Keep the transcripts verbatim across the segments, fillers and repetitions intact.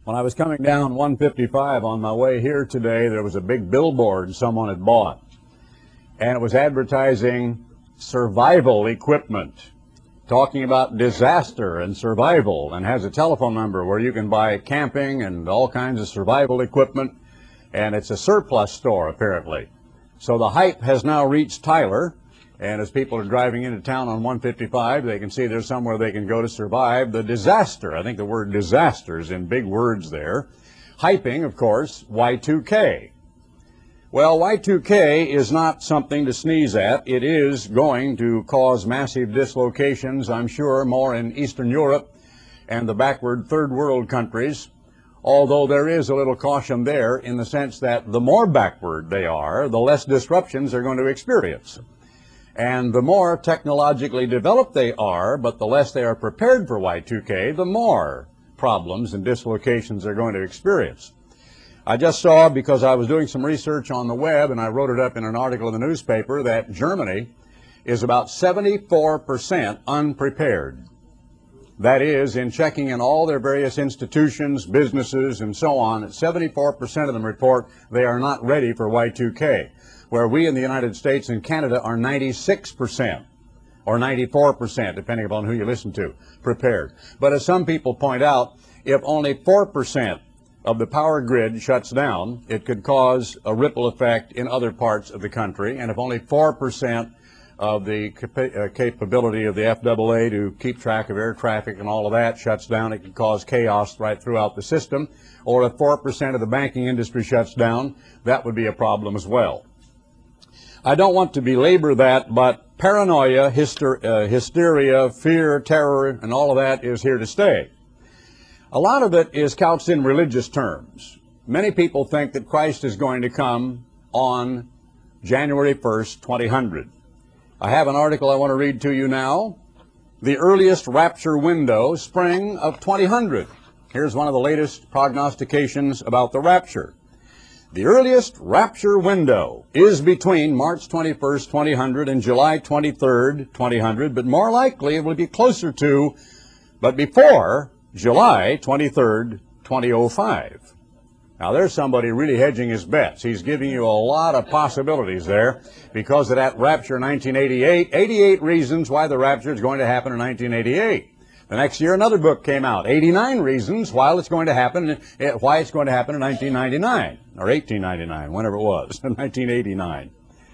When I was coming down one fifty-five on my way here today, there was a big billboard someone had bought, and it was advertising survival equipment, talking about disaster and survival, and has a telephone number where you can buy camping and all kinds of survival equipment, and it's a surplus store apparently. So the hype has now reached Tyler, and as people are driving into town on one fifty-five, they can see there's somewhere they can go to survive the disaster. I think the word disaster is in big words there. Hyping, of course, Y two K. Well, Y two K is not something to sneeze at. It is going to cause massive dislocations, I'm sure, more in Eastern Europe and the backward third world countries, although there is a little caution there in the sense that the more backward they are, the less disruptions they're going to experience. And the more technologically developed they are, but the less they are prepared for Y two K, the more problems and dislocations they're going to experience. I just saw, because I was doing some research on the web, and I wrote it up in an article in the newspaper, that Germany is about seventy-four percent unprepared. That is, in checking in all their various institutions, businesses, and so on, seventy-four percent of them report they are not ready for Y two K. Where we in the United States and Canada are ninety-six percent or ninety-four percent, depending upon who you listen to, prepared. But as some people point out, if only four percent of the power grid shuts down, it could cause a ripple effect in other parts of the country. And if only four percent of the capa- uh, capability of the F A A to keep track of air traffic and all of that shuts down, it could cause chaos right throughout the system. Or if four percent of the banking industry shuts down, that would be a problem as well. I don't want to belabor that, but paranoia, hyster uh, hysteria, fear, terror, and all of that is here to stay. A lot of it is couched in religious terms. Many people think that Christ is going to come on January first, twenty hundred. I have an article I want to read to you now. The earliest rapture window, spring of twenty hundred. Here's one of the latest prognostications about the rapture. The earliest rapture window is between March twenty-first, twenty hundred and July twenty-third, twenty hundred, but more likely it will be closer to, but before July twenty-third, two thousand five. Now there's somebody really hedging his bets. He's giving you a lot of possibilities there because of that rapture nineteen eighty-eight. eighty-eight reasons why the rapture is going to happen in nineteen eighty-eight. The next year, another book came out, eighty-nine reasons why it's going to happen, why it's going to happen in nineteen ninety-nine, or eighteen ninety-nine, whenever it was, nineteen eighty-nine.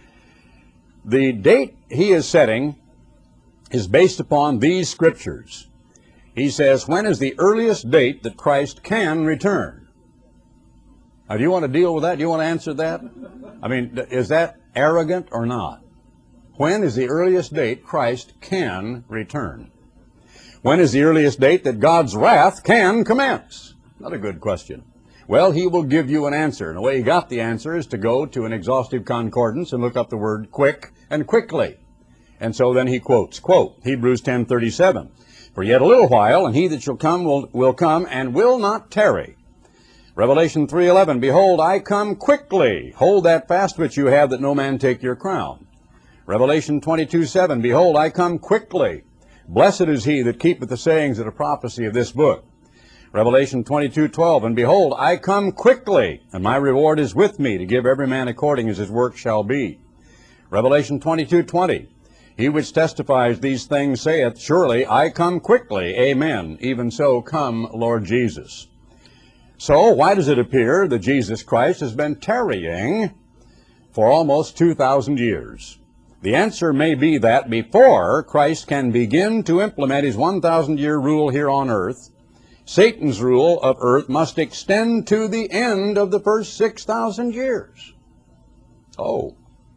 The date he is setting is based upon these scriptures. He says, when is the earliest date that Christ can return? Now, do you want to deal with that? Do you want to answer that? I mean, is that arrogant or not? When is the earliest date Christ can return? When is the earliest date that God's wrath can commence? Not a good question. Well, he will give you an answer. And the way he got the answer is to go to an exhaustive concordance and look up the word quick and quickly. And so then he quotes, quote, Hebrews ten thirty-seven, for yet a little while, and he that shall come will, will come and will not tarry. Revelation three eleven, behold, I come quickly. Hold that fast which you have, that no man take your crown. Revelation twenty-two seven, behold, I come quickly. Blessed is he that keepeth the sayings of the prophecy of this book. Revelation twenty-two twelve, and behold, I come quickly, and my reward is with me, to give every man according as his work shall be. Revelation twenty-two twenty, he which testifies these things saith, surely I come quickly. Amen. Even so come, Lord Jesus. So why does it appear that Jesus Christ has been tarrying for almost two thousand years? The answer may be that before Christ can begin to implement his one thousand year rule here on earth, Satan's rule of earth must extend to the end of the first six thousand years. Oh.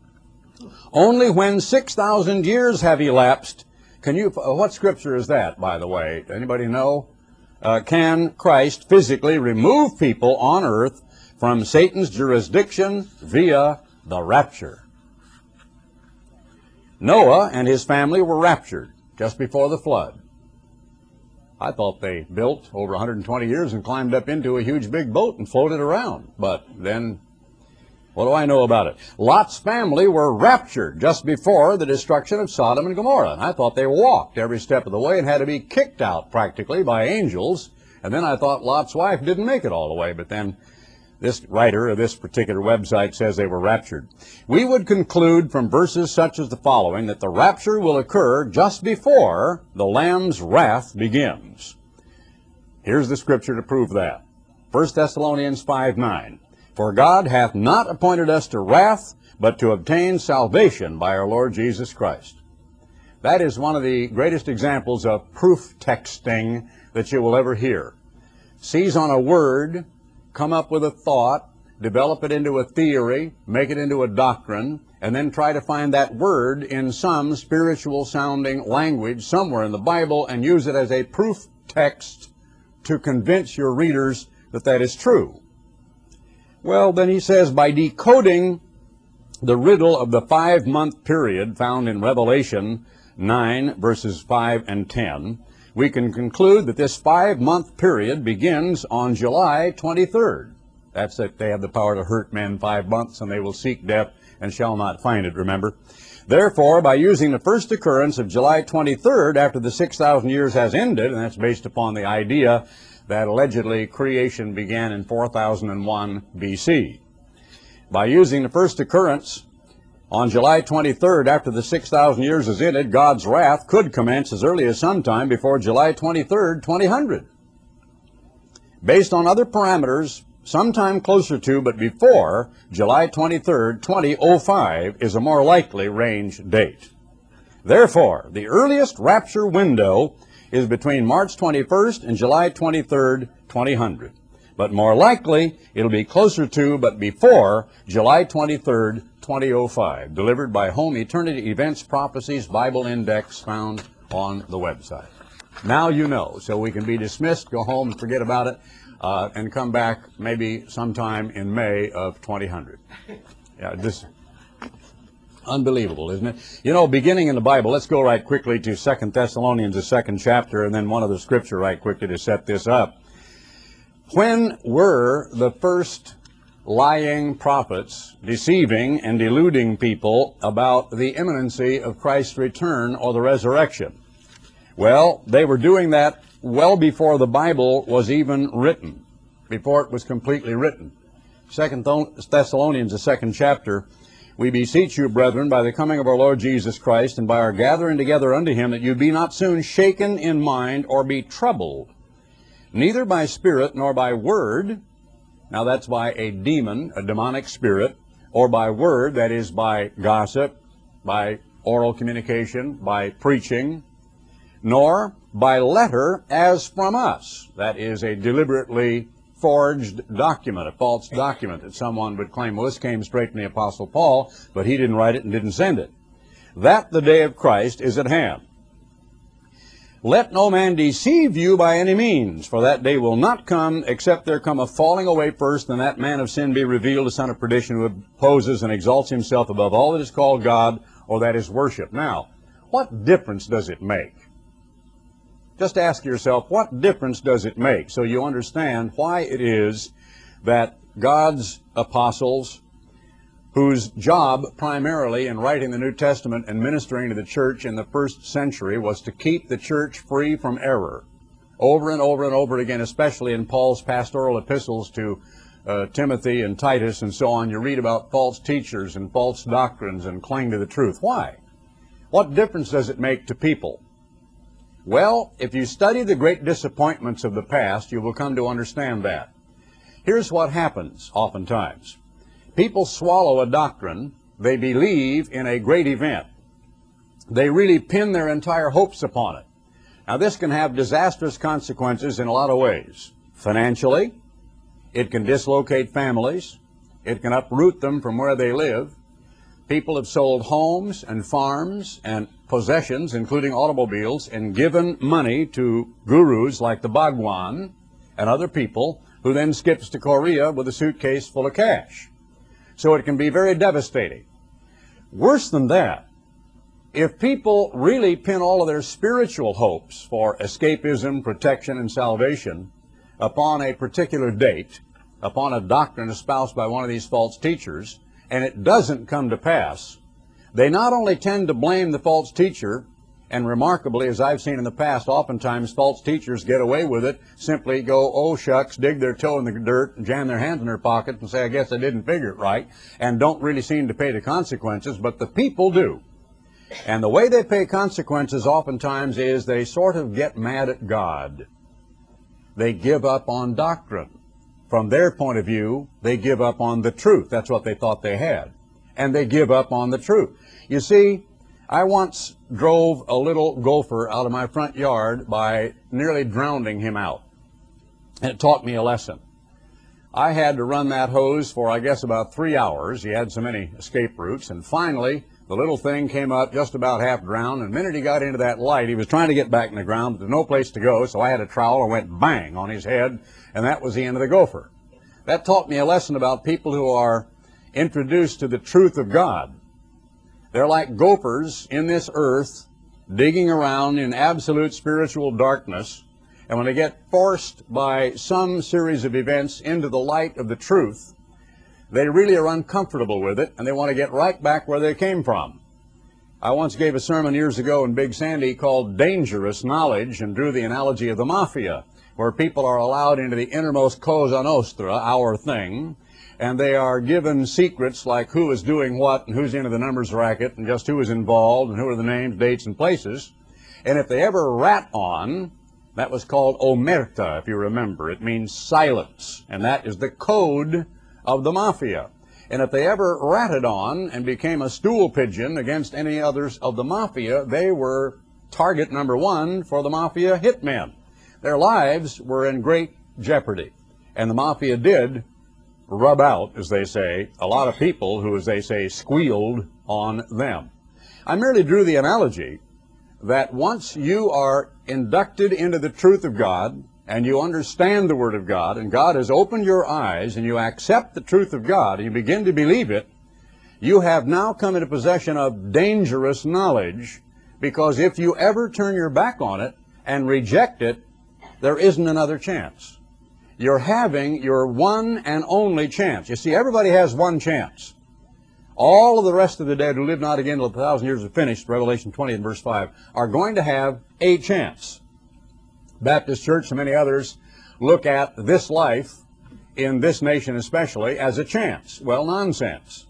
Only when six thousand years have elapsed, can you, what scripture is that, by the way? Anybody know? Uh, can Christ physically remove people on earth from Satan's jurisdiction via the rapture? Noah and his family were raptured just before the flood. I thought they built over one hundred twenty years and climbed up into a huge big boat and floated around. But then, what do I know about it? Lot's family were raptured just before the destruction of Sodom and Gomorrah. And I thought they walked every step of the way and had to be kicked out practically by angels And then I thought Lot's wife didn't make it all the way, but then this writer of this particular website says they were raptured. We would conclude from verses such as the following that the rapture will occur just before the Lamb's wrath begins. Here's the scripture to prove that. First Thessalonians five nine. For God hath not appointed us to wrath, but to obtain salvation by our Lord Jesus Christ. That is one of the greatest examples of proof texting that you will ever hear. Seize on a word, come up with a thought, develop it into a theory, make it into a doctrine, and then try to find that word in some spiritual sounding language somewhere in the Bible and use it as a proof text to convince your readers that that is true. Well, then he says, by decoding the riddle of the five-month period found in Revelation nine, verses five and ten, we can conclude that this five-month period begins on July twenty-third. That's that they have the power to hurt men five months, and they will seek death and shall not find it, remember? Therefore, by using the first occurrence of July twenty-third after the six thousand years has ended, and that's based upon the idea that allegedly creation began in four thousand one B C. By using the first occurrence on July twenty-third after the six thousand years is ended, God's wrath could commence as early as sometime before July twenty-third, twenty hundred. Based on other parameters, sometime closer to but before July twenty-third, twenty oh five is a more likely range date. Therefore, the earliest rapture window is between March twenty-first and July twenty-third, twenty hundred. But more likely, it'll be closer to but before July twenty-third, twenty oh five, delivered by Home Eternity Events Prophecies Bible Index found on the website. Now you know, so we can be dismissed, go home and forget about it, uh, and come back maybe sometime in May of twenty hundred. Yeah, this unbelievable, isn't it? You know, beginning in the Bible, let's go right quickly to Second Thessalonians, the second chapter, and then one other scripture right quickly to set this up. When were the first lying prophets deceiving and deluding people about the imminency of Christ's return or the resurrection? Well, they were doing that well before the Bible was even written, before it was completely written. Second Thessalonians, the second chapter, we beseech you, brethren, by the coming of our Lord Jesus Christ, and by our gathering together unto him, that you be not soon shaken in mind, or be troubled, neither by spirit, nor by word. Now that's by a demon, a demonic spirit, or by word, that is by gossip, by oral communication, by preaching, nor by letter as from us. That is a deliberately forged document, a false document that someone would claim, well, this came straight from the Apostle Paul, but he didn't write it and didn't send it. That the day of Christ is at hand. Let no man deceive you by any means, for that day will not come, except there come a falling away first, and that man of sin be revealed, the son of perdition, who opposes and exalts himself above all that is called God, or that is worship. Now, what difference does it make? Just ask yourself, what difference does it make? So you understand why it is that God's apostles, whose job primarily in writing the New Testament and ministering to the church in the first century was to keep the church free from error. Over and over and over again, especially in Paul's pastoral epistles to uh, Timothy and Titus and so on, you read about false teachers and false doctrines and cling to the truth. Why? What difference does it make to people? Well, if you study the great disappointments of the past, you will come to understand that. Here's what happens oftentimes. People swallow a doctrine, they believe in a great event. They really pin their entire hopes upon it. Now this can have disastrous consequences in a lot of ways. Financially, it can dislocate families, it can uproot them from where they live. People have sold homes and farms and possessions, including automobiles, and given money to gurus like the Bhagwan and other people, who then skips to Korea with a suitcase full of cash. So it can be very devastating. Worse than that, if people really pin all of their spiritual hopes for escapism, protection, and salvation upon a particular date, upon a doctrine espoused by one of these false teachers, and it doesn't come to pass, they not only tend to blame the false teacher And remarkably, as I've seen in the past, oftentimes false teachers get away with it, simply go, oh shucks, dig their toe in the dirt, and jam their hands in their pocket and say, I guess I didn't figure it right, and don't really seem to pay the consequences, but the people do. And the way they pay consequences oftentimes is they sort of get mad at God. They give up on doctrine. From their point of view, they give up on the truth. That's what they thought they had. And they give up on the truth. You see, I once drove a little gopher out of my front yard by nearly drowning him out. And it taught me a lesson. I had to run that hose for, I guess, about three hours. He had so many escape routes. And finally, the little thing came up just about half drowned. And the minute he got into that light, he was trying to get back in the ground, but there's no place to go. So I had a trowel and went bang on his head. And that was the end of the gopher. That taught me a lesson about people who are introduced to the truth of God. They're like gophers in this earth, digging around in absolute spiritual darkness. And when they get forced by some series of events into the light of the truth, they really are uncomfortable with it, and they want to get right back where they came from. I once gave a sermon years ago in Big Sandy called Dangerous Knowledge, and drew the analogy of the mafia, where people are allowed into the innermost Cosa Nostra, our thing, and they are given secrets like who is doing what and who's into the numbers racket and just who is involved and who are the names, dates, and places. And if they ever rat on, that was called omerta, if you remember. It means silence, and that is the code of the mafia. And if they ever ratted on and became a stool pigeon against any others of the mafia, they were target number one for the mafia hitmen. Their lives were in great jeopardy. And the mafia did rub out, as they say, a lot of people who, as they say, squealed on them. I merely drew the analogy that once you are inducted into the truth of God, and you understand the Word of God, and God has opened your eyes, and you accept the truth of God, and you begin to believe it, you have now come into possession of dangerous knowledge, because if you ever turn your back on it and reject it, there isn't another chance. You're having your one and only chance. You see, everybody has one chance. All of the rest of the dead who live not again till a thousand years are finished, Revelation twenty and verse five, are going to have a chance. Baptist Church and many others look at this life, in this nation especially, as a chance. Well, nonsense.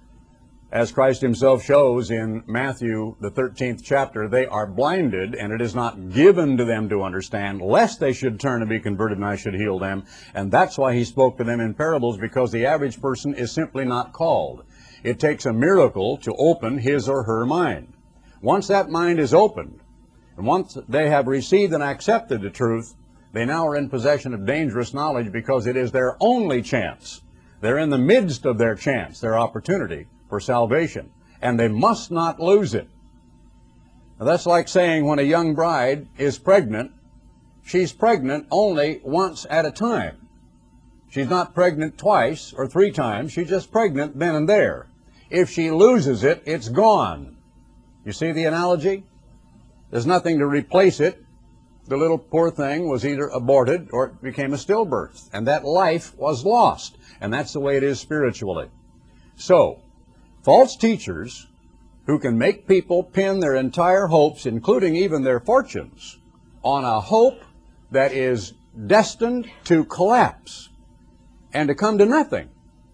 As Christ himself shows in Matthew, the thirteenth chapter, they are blinded, and it is not given to them to understand, lest they should turn and be converted, and I should heal them. And that's why he spoke to them in parables, because the average person is simply not called. It takes a miracle to open his or her mind. Once that mind is opened, and once they have received and accepted the truth, they now are in possession of dangerous knowledge, because it is their only chance. They're in the midst of their chance, their opportunity for salvation, and they must not lose it. Now, that's like saying when a young bride is pregnant, she's pregnant only once at a time. She's not pregnant twice or three times. She's just pregnant then and there. If she loses it, it's gone. You see the analogy? There's nothing to replace it. The little poor thing was either aborted or it became a stillbirth, and that life was lost. And that's the way it is spiritually. So, false teachers who can make people pin their entire hopes, including even their fortunes, on a hope that is destined to collapse and to come to nothing,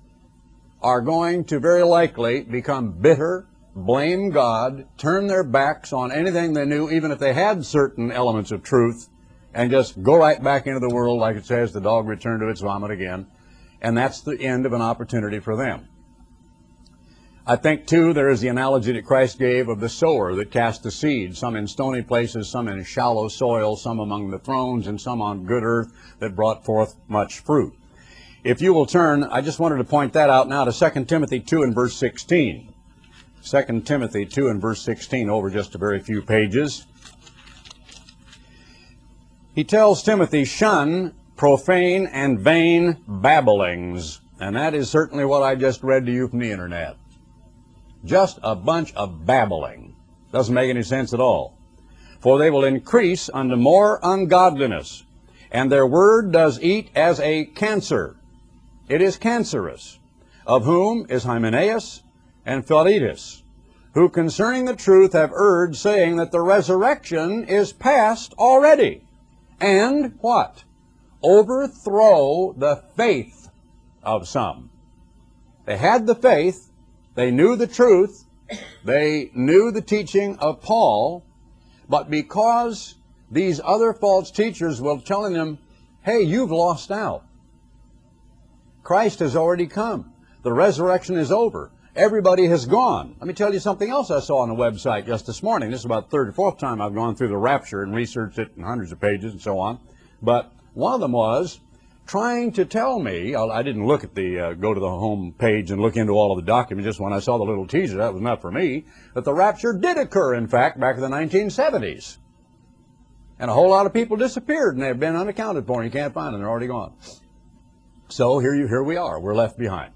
are going to very likely become bitter, blame God, turn their backs on anything they knew, even if they had certain elements of truth, and just go right back into the world, like it says, the dog returned to its vomit again. And that's the end of an opportunity for them. I think, too, there is the analogy that Christ gave of the sower that cast the seed, some in stony places, some in shallow soil, some among the thrones, and some on good earth that brought forth much fruit. If you will turn, I just wanted to point that out now to Second Timothy two and verse sixteen. Second Timothy two and verse sixteen, over just a very few pages. He tells Timothy, shun profane and vain babblings. And that is certainly what I just read to you from the internet. Just a bunch of babbling. Doesn't make any sense at all. For they will increase unto more ungodliness, and their word does eat as a cancer. It is cancerous, of whom is Hymenaeus and Philetus, who concerning the truth have erred, saying that the resurrection is past already, and what? Overthrow the faith of some. They had the faith, they knew the truth, they knew the teaching of Paul, but because these other false teachers were telling them, hey, you've lost out. Christ has already come. The resurrection is over. Everybody has gone. Let me tell you something else I saw on the website just this morning. This is about the third or fourth time I've gone through the rapture and researched it in hundreds of pages and so on. But one of them was trying to tell me, I didn't look at the, uh, go to the home page and look into all of the documents, just when I saw the little teaser, that was enough for me, that the rapture did occur, in fact, back in the nineteen seventies. And a whole lot of people disappeared, and they've been unaccounted for, and you can't find them, they're already gone. So here, you, here we are, we're left behind.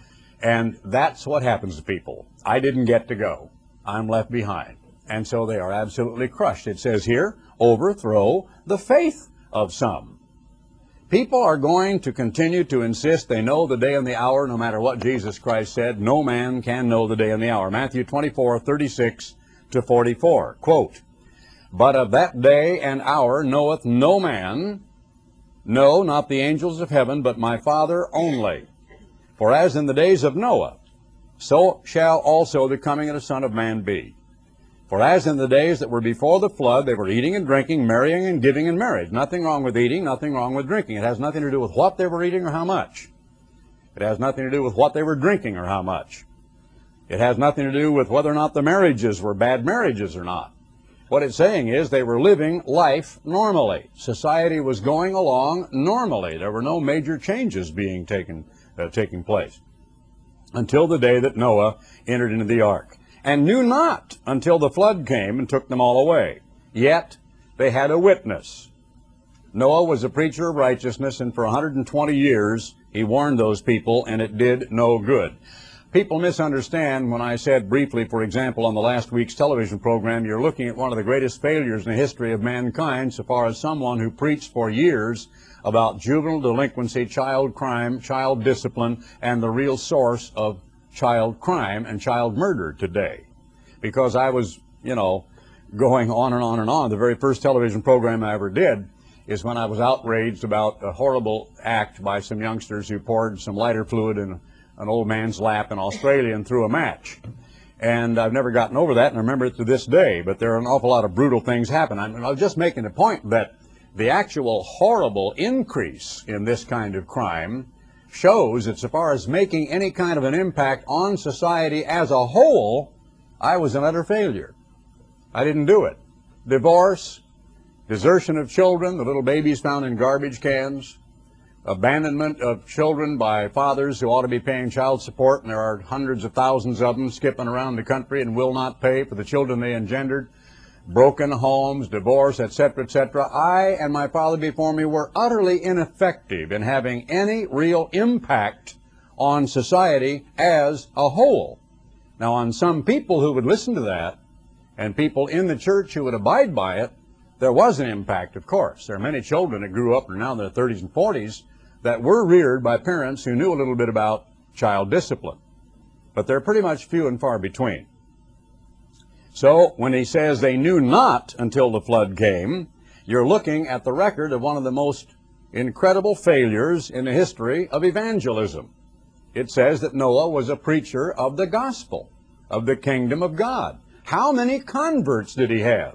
And that's what happens to people. I didn't get to go. I'm left behind. And so they are absolutely crushed. It says here, overthrow the faith of some. People are going to continue to insist they know the day and the hour, no matter what Jesus Christ said. No man can know the day and the hour. Matthew twenty-four, thirty-six to forty-four. Quote, but of that day and hour knoweth no man, no, not the angels of heaven, but my Father only. For as in the days of Noah, so shall also the coming of the Son of Man be. For as in the days that were before the flood, they were eating and drinking, marrying and giving in marriage. Nothing wrong with eating, nothing wrong with drinking. It has nothing to do with what they were eating or how much. It has nothing to do with what they were drinking or how much. It has nothing to do with whether or not the marriages were bad marriages or not. What it's saying is they were living life normally. Society was going along normally. There were no major changes being taken, uh, taking place until the day that Noah entered into the ark, and knew not until the flood came and took them all away. Yet they had a witness. Noah was a preacher of righteousness, and for one hundred twenty years he warned those people, and it did no good. People misunderstand when I said briefly, for example, on the last week's television program, you're looking at one of the greatest failures in the history of mankind so far as someone who preached for years about juvenile delinquency, child crime, child discipline, and the real source of child crime and child murder today. Because I was, you know, going on and on and on. The very first television program I ever did is when I was outraged about a horrible act by some youngsters who poured some lighter fluid in an old man's lap in Australia and threw a match. And I've never gotten over that, and I remember it to this day. But there are an awful lot of brutal things happen. I mean, I was just making the point that the actual horrible increase in this kind of crime shows that so far as making any kind of an impact on society as a whole, I was an utter failure. I didn't do it. Divorce, desertion of children, the little babies found in garbage cans, abandonment of children by fathers who ought to be paying child support, and there are hundreds of thousands of them skipping around the country and will not pay for the children they engendered, broken homes, divorce, et cetera, et cetera. I and my father before me were utterly ineffective in having any real impact on society as a whole. Now, on some people who would listen to that, and people in the church who would abide by it, there was an impact, of course. There are many children that grew up and are now in their thirties and forties that were reared by parents who knew a little bit about child discipline. But they're pretty much few and far between. So when he says they knew not until the flood came, you're looking at the record of one of the most incredible failures in the history of evangelism. It says that Noah was a preacher of the gospel, of the kingdom of God. How many converts did he have?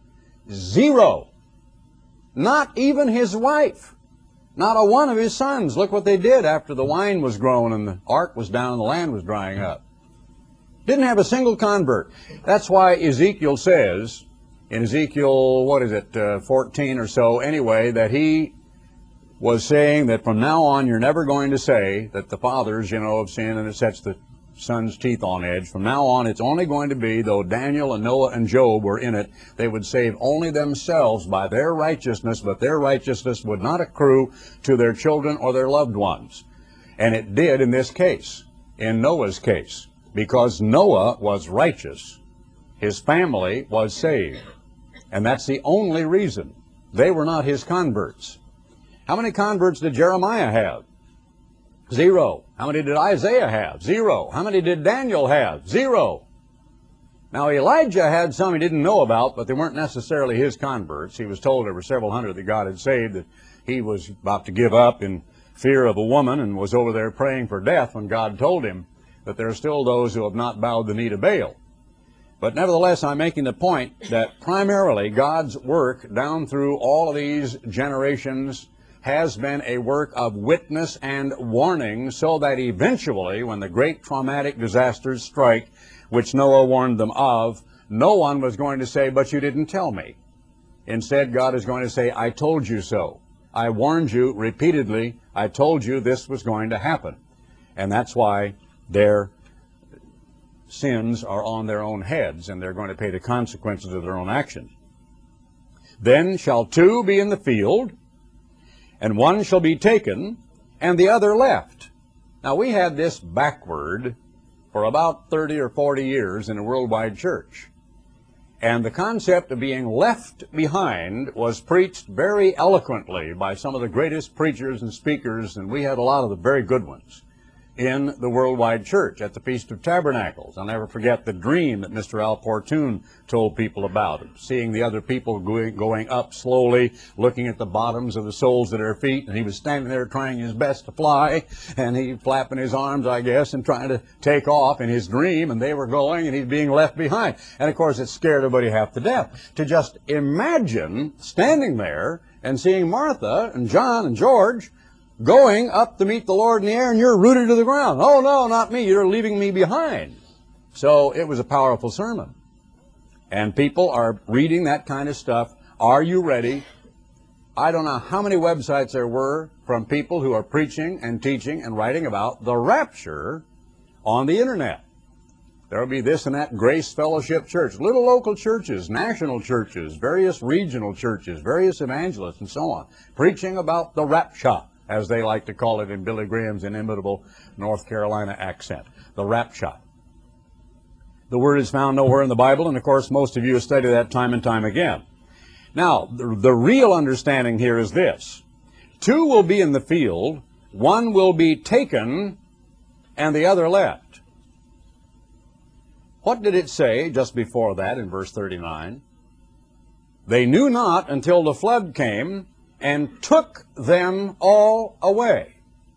Zero. Not even his wife. Not a one of his sons. Look what they did after the wine was grown and the ark was down and the land was drying up. Didn't have a single convert. That's why Ezekiel says, in Ezekiel, what is it, uh, fourteen or so, anyway, that he was saying that from now on you're never going to say that the fathers, you know, have sinned and it sets the son's teeth on edge. From now on it's only going to be, though Daniel and Noah and Job were in it, they would save only themselves by their righteousness, but their righteousness would not accrue to their children or their loved ones. And it did in this case, in Noah's case, because Noah was righteous. His family was saved. And that's the only reason. They were not his converts. How many converts did Jeremiah have? Zero. How many did Isaiah have? Zero. How many did Daniel have? Zero. Now, Elijah had some he didn't know about, but they weren't necessarily his converts. He was told there were several hundred that God had saved, that he was about to give up in fear of a woman and was over there praying for death when God told him that there are still those who have not bowed the knee to Baal. But nevertheless, I'm making the point that primarily God's work down through all of these generations has been a work of witness and warning, so that eventually, when the great traumatic disasters strike, which Noah warned them of, no one was going to say, "But you didn't tell me." Instead, God is going to say, "I told you so. I warned you repeatedly. I told you this was going to happen." And that's why their sins are on their own heads, and they're going to pay the consequences of their own actions. "Then shall two be in the field, and one shall be taken, and the other left." Now, we had this backward for about thirty or forty years in the worldwide church. And the concept of being left behind was preached very eloquently by some of the greatest preachers and speakers, and we had a lot of the very good ones in the worldwide church at the Feast of Tabernacles. I'll never forget the dream that Mister Al Portune told people about, seeing the other people going, going up slowly, looking at the bottoms of the soles of their feet, and he was standing there trying his best to fly, and he flapping his arms, I guess, and trying to take off in his dream, and they were going, and he's being left behind. And of course, it scared everybody half to death. To just imagine standing there and seeing Martha and John and George going up to meet the Lord in the air, and you're rooted to the ground. "Oh, no, not me. You're leaving me behind." So it was a powerful sermon. And people are reading that kind of stuff. Are you ready? I don't know how many websites there were from people who are preaching and teaching and writing about the rapture on the internet. There will be this and that Grace Fellowship Church, little local churches, national churches, various regional churches, various evangelists, and so on, preaching about the rapture, as they like to call it in Billy Graham's inimitable North Carolina accent, the rapture. The word is found nowhere in the Bible, and of course most of you have studied that time and time again. Now, the, the real understanding here is this. Two will be in the field, one will be taken, and the other left. What did it say just before that in verse thirty-nine? "They knew not until the flood came, and took them all away."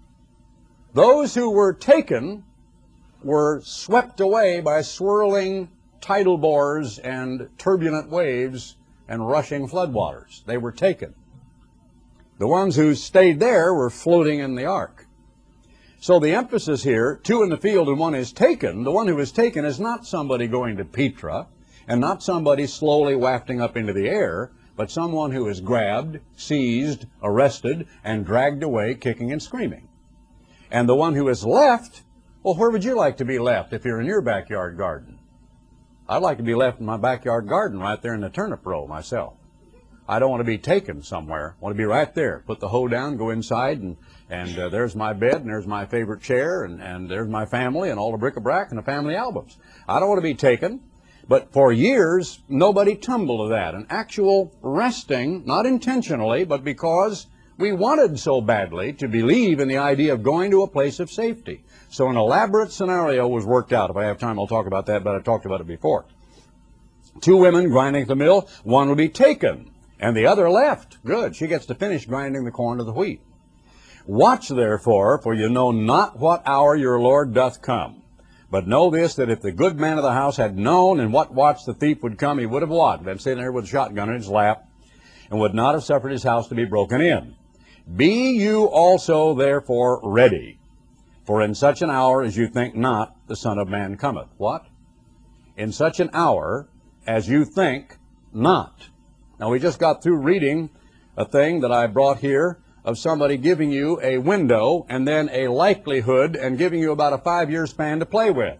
Those who were taken were swept away by swirling tidal bores and turbulent waves and rushing floodwaters. They were taken. The ones who stayed there were floating in the ark. So the emphasis here, two in the field and one is taken. The one who is taken is not somebody going to Petra, and not somebody slowly wafting up into the air, but someone who is grabbed, seized, arrested, and dragged away kicking and screaming. And the one who is left, well, where would you like to be left if you're in your backyard garden? I'd like to be left in my backyard garden right there in the turnip row myself. I don't want to be taken somewhere. I want to be right there. Put the hoe down, go inside, and, and uh, there's my bed, and there's my favorite chair, and, and there's my family, and all the bric-a-brac and the family albums. I don't want to be taken. But for years, nobody tumbled to that. An actual resting, not intentionally, but because we wanted so badly to believe in the idea of going to a place of safety. So an elaborate scenario was worked out. If I have time, I'll talk about that, but I've talked about it before. Two women grinding at the mill, one will be taken, and the other left. Good, she gets to finish grinding the corn to the wheat. "Watch therefore, for you know not what hour your Lord doth come. But know this, that if the good man of the house had known in what watch the thief would come, he would have walked," been sitting there with a shotgun in his lap, "and would not have suffered his house to be broken in. Be you also therefore ready, for in such an hour as you think not, the Son of Man cometh." What? In such an hour as you think not. Now, we just got through reading a thing that I brought here of somebody giving you a window and then a likelihood and giving you about a five-year span to play with.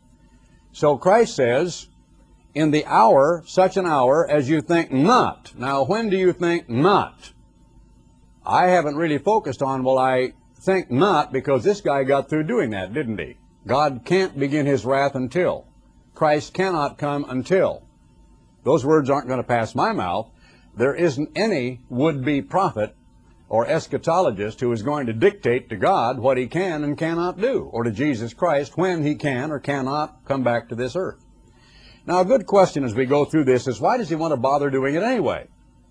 So Christ says, in the hour, such an hour as you think not. Now, when do you think not? I haven't really focused on, well, I think not, because this guy got through doing that, didn't he? God can't begin his wrath until. Christ cannot come until. Those words aren't going to pass my mouth. There isn't any would-be prophet or eschatologist who is going to dictate to God what he can and cannot do, or to Jesus Christ when he can or cannot come back to this earth. Now, a good question as we go through this is, why does he want to bother doing it anyway?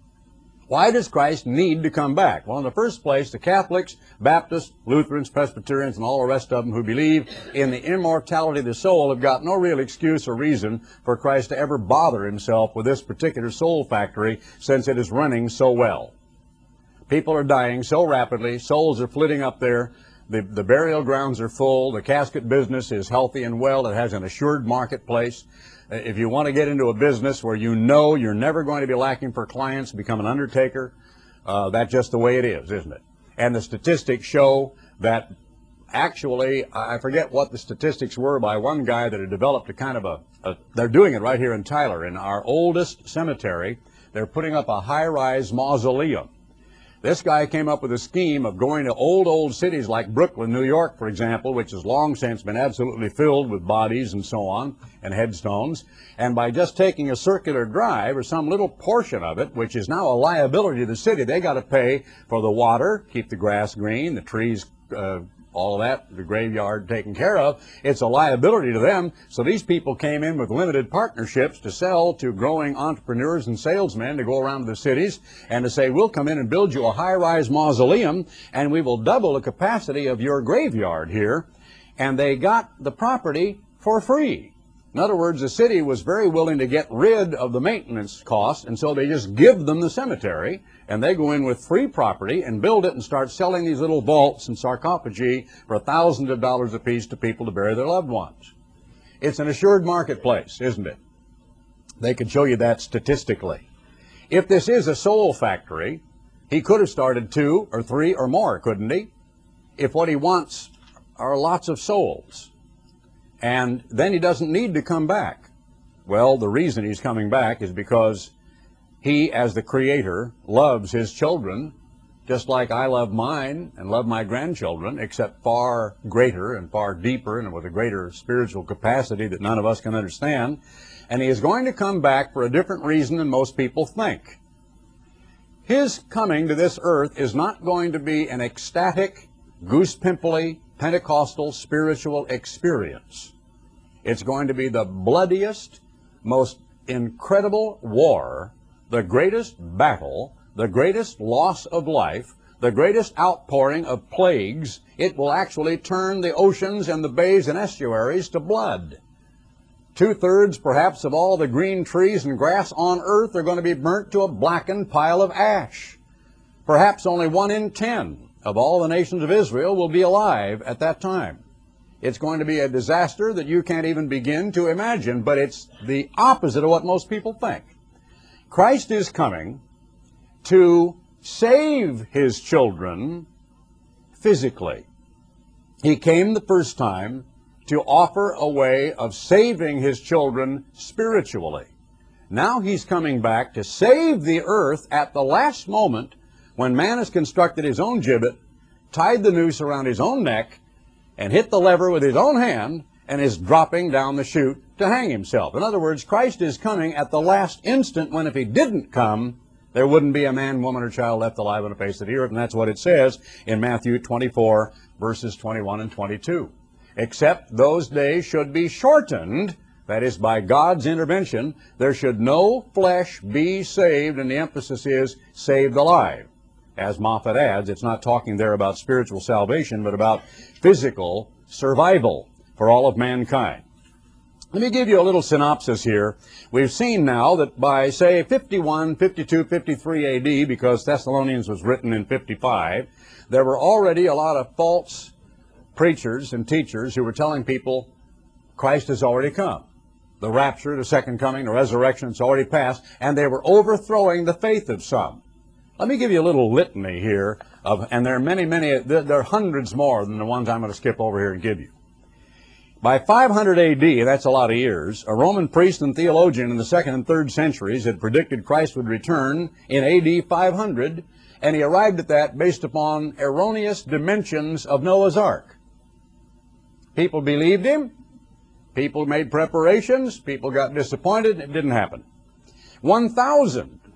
Why does Christ need to come back? Well, in the first place, the Catholics, Baptists, Lutherans, Presbyterians, and all the rest of them who believe in the immortality of the soul have got no real excuse or reason for Christ to ever bother himself with this particular soul factory, since it is running so well. People are dying so rapidly, souls are flitting up there, the, the burial grounds are full, the casket business is healthy and well, it has an assured marketplace. If you want to get into a business where you know you're never going to be lacking for clients, become an undertaker, uh, that's just the way it is, isn't it? And the statistics show that actually, I forget what the statistics were by one guy that had developed a kind of a, a they're doing it right here in Tyler, in our oldest cemetery. They're putting up a high-rise mausoleum. This guy came up with a scheme of going to old, old cities like Brooklyn, New York, for example, which has long since been absolutely filled with bodies and so on, and headstones, and by just taking a circular drive or some little portion of it, which is now a liability to the city, they got to pay for the water, keep the grass green, the trees, uh, all of that, the graveyard taken care of. It's a liability to them. So these people came in with limited partnerships to sell to growing entrepreneurs and salesmen to go around to the cities and to say, we'll come in and build you a high-rise mausoleum and we will double the capacity of your graveyard here. And they got the property for free. In other words, the city was very willing to get rid of the maintenance costs, and so they just give them the cemetery, and they go in with free property and build it and start selling these little vaults and sarcophagi for thousands of dollars apiece to people to bury their loved ones. It's an assured marketplace, isn't it? They could show you that statistically. If this is a soul factory, he could have started two or three or more, couldn't he? If what he wants are lots of souls. And then he doesn't need to come back. Well, the reason he's coming back is because he, as the Creator, loves his children just like I love mine and love my grandchildren, except far greater and far deeper and with a greater spiritual capacity that none of us can understand. And he is going to come back for a different reason than most people think. His coming to this earth is not going to be an ecstatic, goose-pimply, Pentecostal spiritual experience. It's going to be the bloodiest, most incredible war, the greatest battle, the greatest loss of life, the greatest outpouring of plagues. It will actually turn the oceans and the bays and estuaries to blood. Two-thirds, perhaps, of all the green trees and grass on earth are going to be burnt to a blackened pile of ash. Perhaps only one in ten of all the nations of Israel will be alive at that time. It's going to be a disaster that you can't even begin to imagine, but it's the opposite of what most people think. Christ is coming to save his children physically. He came the first time to offer a way of saving his children spiritually. Now he's coming back to save the earth at the last moment when man has constructed his own gibbet, tied the noose around his own neck, and hit the lever with his own hand, and is dropping down the chute to hang himself. In other words, Christ is coming at the last instant when if he didn't come, there wouldn't be a man, woman, or child left alive on the face of the earth. And that's what it says in Matthew twenty-four, verses twenty-one and twenty-two. Except those days should be shortened, that is, by God's intervention, there should no flesh be saved, and the emphasis is saved alive. As Moffat adds, it's not talking there about spiritual salvation, but about physical survival for all of mankind. Let me give you a little synopsis here. We've seen now that by, say, fifty-one, fifty-two, fifty-three A D, because Thessalonians was written in fifty-five, there were already a lot of false preachers and teachers who were telling people Christ has already come. The rapture, the second coming, the resurrection, it's already passed, and they were overthrowing the faith of some. Let me give you a little litany here, of, and there are many, many, there are hundreds more than the ones I'm going to skip over here and give you. By five hundred A D, that's a lot of years, a Roman priest and theologian in the second and third centuries had predicted Christ would return in A D five hundred, and he arrived at that based upon erroneous dimensions of Noah's Ark. People believed him, people made preparations, people got disappointed, it didn't happen. one thousand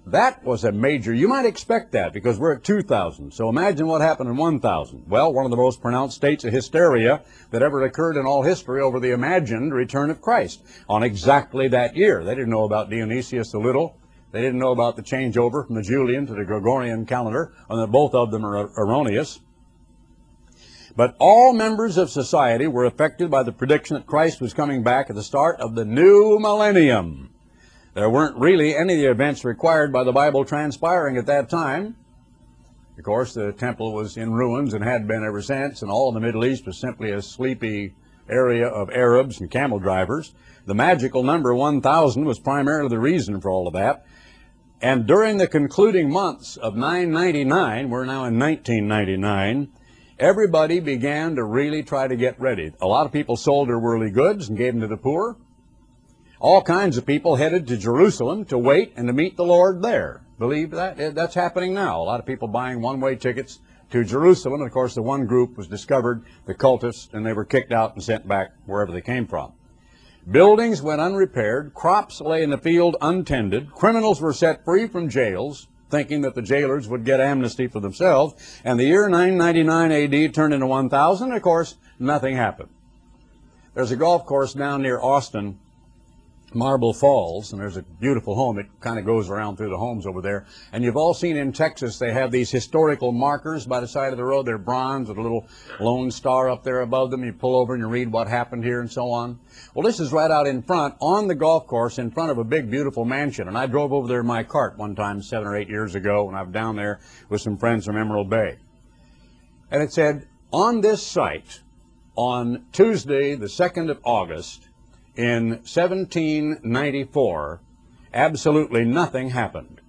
That was a major, you might expect that because we're at two thousand. So imagine what happened in one thousand. Well, one of the most pronounced states of hysteria that ever occurred in all history over the imagined return of Christ on exactly that year. They didn't know about Dionysius the Little. They didn't know about the changeover from the Julian to the Gregorian calendar, and that both of them are erroneous. But all members of society were affected by the prediction that Christ was coming back at the start of the new millennium. There weren't really any of the events required by the Bible transpiring at that time. Of course, the temple was in ruins and had been ever since, and all of the Middle East was simply a sleepy area of Arabs and camel drivers. The magical number one thousand was primarily the reason for all of that. And during the concluding months of nine ninety-nine, we're now in nineteen ninety-nine, everybody began to really try to get ready. A lot of people sold their worldly goods and gave them to the poor. All kinds of people headed to Jerusalem to wait and to meet the Lord there. Believe that? That's happening now. A lot of people buying one-way tickets to Jerusalem. And of course, the one group was discovered, the cultists, and they were kicked out and sent back wherever they came from. Buildings went unrepaired. Crops lay in the field untended. Criminals were set free from jails, thinking that the jailers would get amnesty for themselves. And the year nine ninety-nine A D turned into one thousand. Of course, nothing happened. There's a golf course down near Austin, Marble Falls, and there's a beautiful home. It kind of goes around through the homes over there. And you've all seen in Texas, they have these historical markers by the side of the road. They're bronze with a little lone star up there above them. You pull over and you read what happened here and so on. Well, this is right out in front on the golf course in front of a big, beautiful mansion. And I drove over there in my cart one time seven or eight years ago when I was down there with some friends from Emerald Bay. And it said, on this site, on Tuesday, the second of August, in seventeen ninety-four, absolutely nothing happened.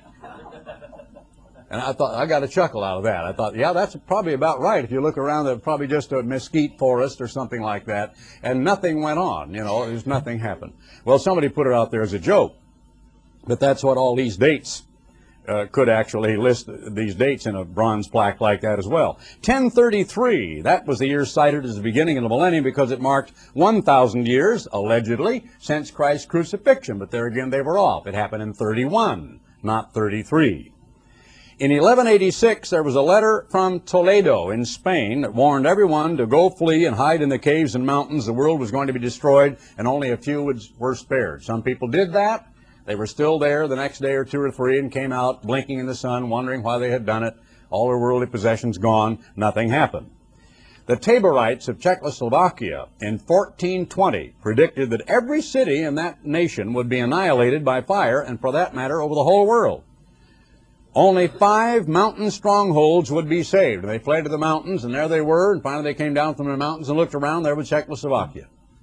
And I thought, I got a chuckle out of that. I thought, yeah, that's probably about right. If you look around, there's probably just a mesquite forest or something like that. And nothing went on, you know, there's nothing happened. Well, somebody put it out there as a joke. But that's what all these dates uh, could actually list these dates in a bronze plaque like that as well. ten thirty-three, that was the year cited as the beginning of the millennium because it marked one thousand years, allegedly, since Christ's crucifixion. But there again, they were off. It happened in thirty-one, not thirty-three. In eleven eighty-six, there was a letter from Toledo in Spain that warned everyone to go flee and hide in the caves and mountains. The world was going to be destroyed, and only a few were spared. Some people did that. They were still there the next day or two or three and came out blinking in the sun, wondering why they had done it. All their worldly possessions gone. Nothing happened. The Taborites of Czechoslovakia in fourteen twenty predicted that every city in that nation would be annihilated by fire, and for that matter, over the whole world. Only five mountain strongholds would be saved. And they fled to the mountains, and there they were, and finally they came down from the mountains and looked around. There was Czechoslovakia.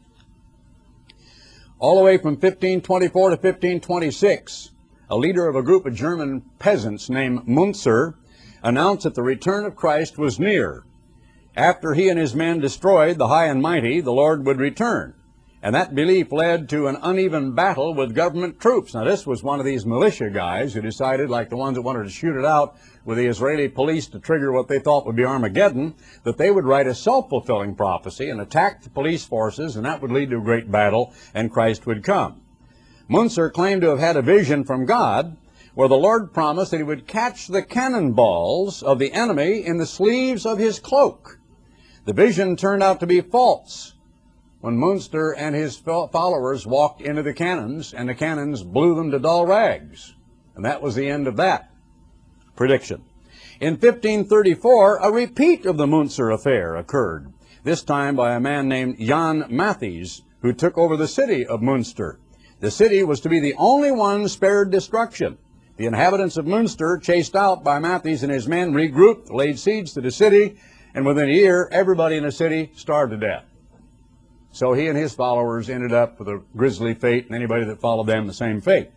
All the way from fifteen twenty-four to fifteen twenty-six, a leader of a group of German peasants named Munzer announced that the return of Christ was near. After he and his men destroyed the high and mighty, the Lord would return. And that belief led to an uneven battle with government troops. Now, this was one of these militia guys who decided, like the ones that wanted to shoot it out with the Israeli police to trigger what they thought would be Armageddon, that they would write a self-fulfilling prophecy and attack the police forces, and that would lead to a great battle, and Christ would come. Munzer claimed to have had a vision from God where the Lord promised that he would catch the cannonballs of the enemy in the sleeves of his cloak. The vision turned out to be false when Munzer and his followers walked into the cannons, and the cannons blew them to dull rags. And that was the end of that prediction. In fifteen thirty-four, a repeat of the Munzer affair occurred, this time by a man named Jan Matthys, who took over the city of Münster. The city was to be the only one spared destruction. The inhabitants of Münster, chased out by Matthys and his men, regrouped, laid siege to the city, and within a year, everybody in the city starved to death. So he and his followers ended up with a grisly fate, and anybody that followed them, the same fate.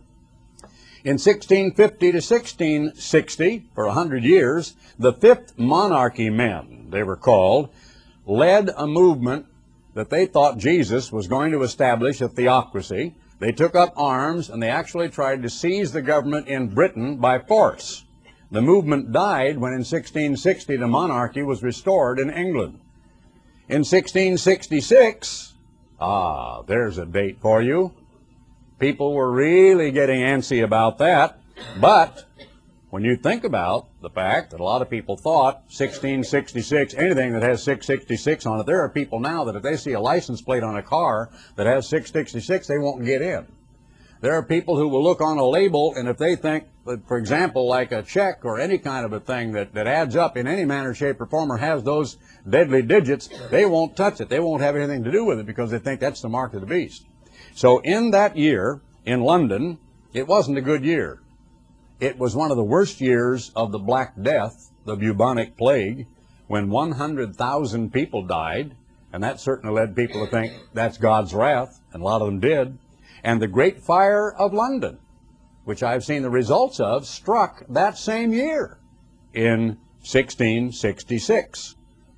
In sixteen fifty to sixteen sixty, for a hundred years, the Fifth Monarchy men, they were called, led a movement that they thought Jesus was going to establish a theocracy. They took up arms, and they actually tried to seize the government in Britain by force. The movement died when in sixteen sixty the monarchy was restored in England. In sixteen sixty-six, ah, there's a date for you. People were really getting antsy about that. But when you think about the fact that a lot of people thought sixteen sixty-six, anything that has six sixty-six on it, there are people now that if they see a license plate on a car that has six sixty-six, they won't get in. There are people who will look on a label, and if they think that, for example, like a check or any kind of a thing that, that adds up in any manner, shape, or form or has those deadly digits, they won't touch it. They won't have anything to do with it because they think that's the mark of the beast. So in that year, in London, it wasn't a good year. It was one of the worst years of the Black Death, the bubonic plague, when one hundred thousand people died, and that certainly led people to think that's God's wrath, and a lot of them did. And the Great Fire of London, which I've seen the results of, struck that same year in sixteen sixty-six.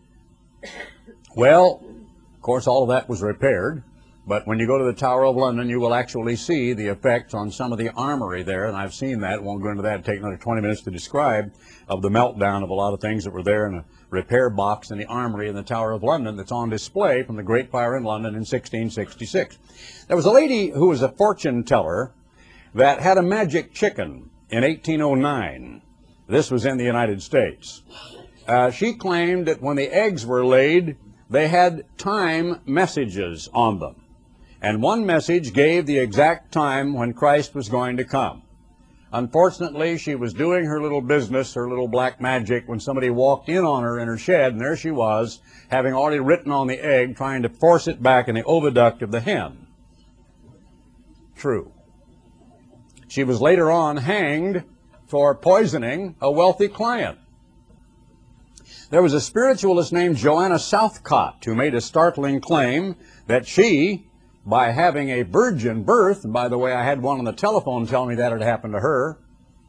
Well, of course, all of that was repaired. But when you go to the Tower of London, you will actually see the effects on some of the armory there, and I've seen that. Won't go into that. It'll take another twenty minutes to describe of the meltdown of a lot of things that were there in a repair box in the armory in the Tower of London that's on display from the Great Fire in London in sixteen sixty-six. There was a lady who was a fortune teller that had a magic chicken in eighteen oh nine. This was in the United States. Uh, she claimed that when the eggs were laid, they had time messages on them. And one message gave the exact time when Christ was going to come. Unfortunately, she was doing her little business, her little black magic, when somebody walked in on her in her shed, and there she was, having already written on the egg, trying to force it back in the oviduct of the hen. True. She was later on hanged for poisoning a wealthy client. There was a spiritualist named Joanna Southcott who made a startling claim that she, by having a virgin birth, and by the way, I had one on the telephone tell me that had happened to her,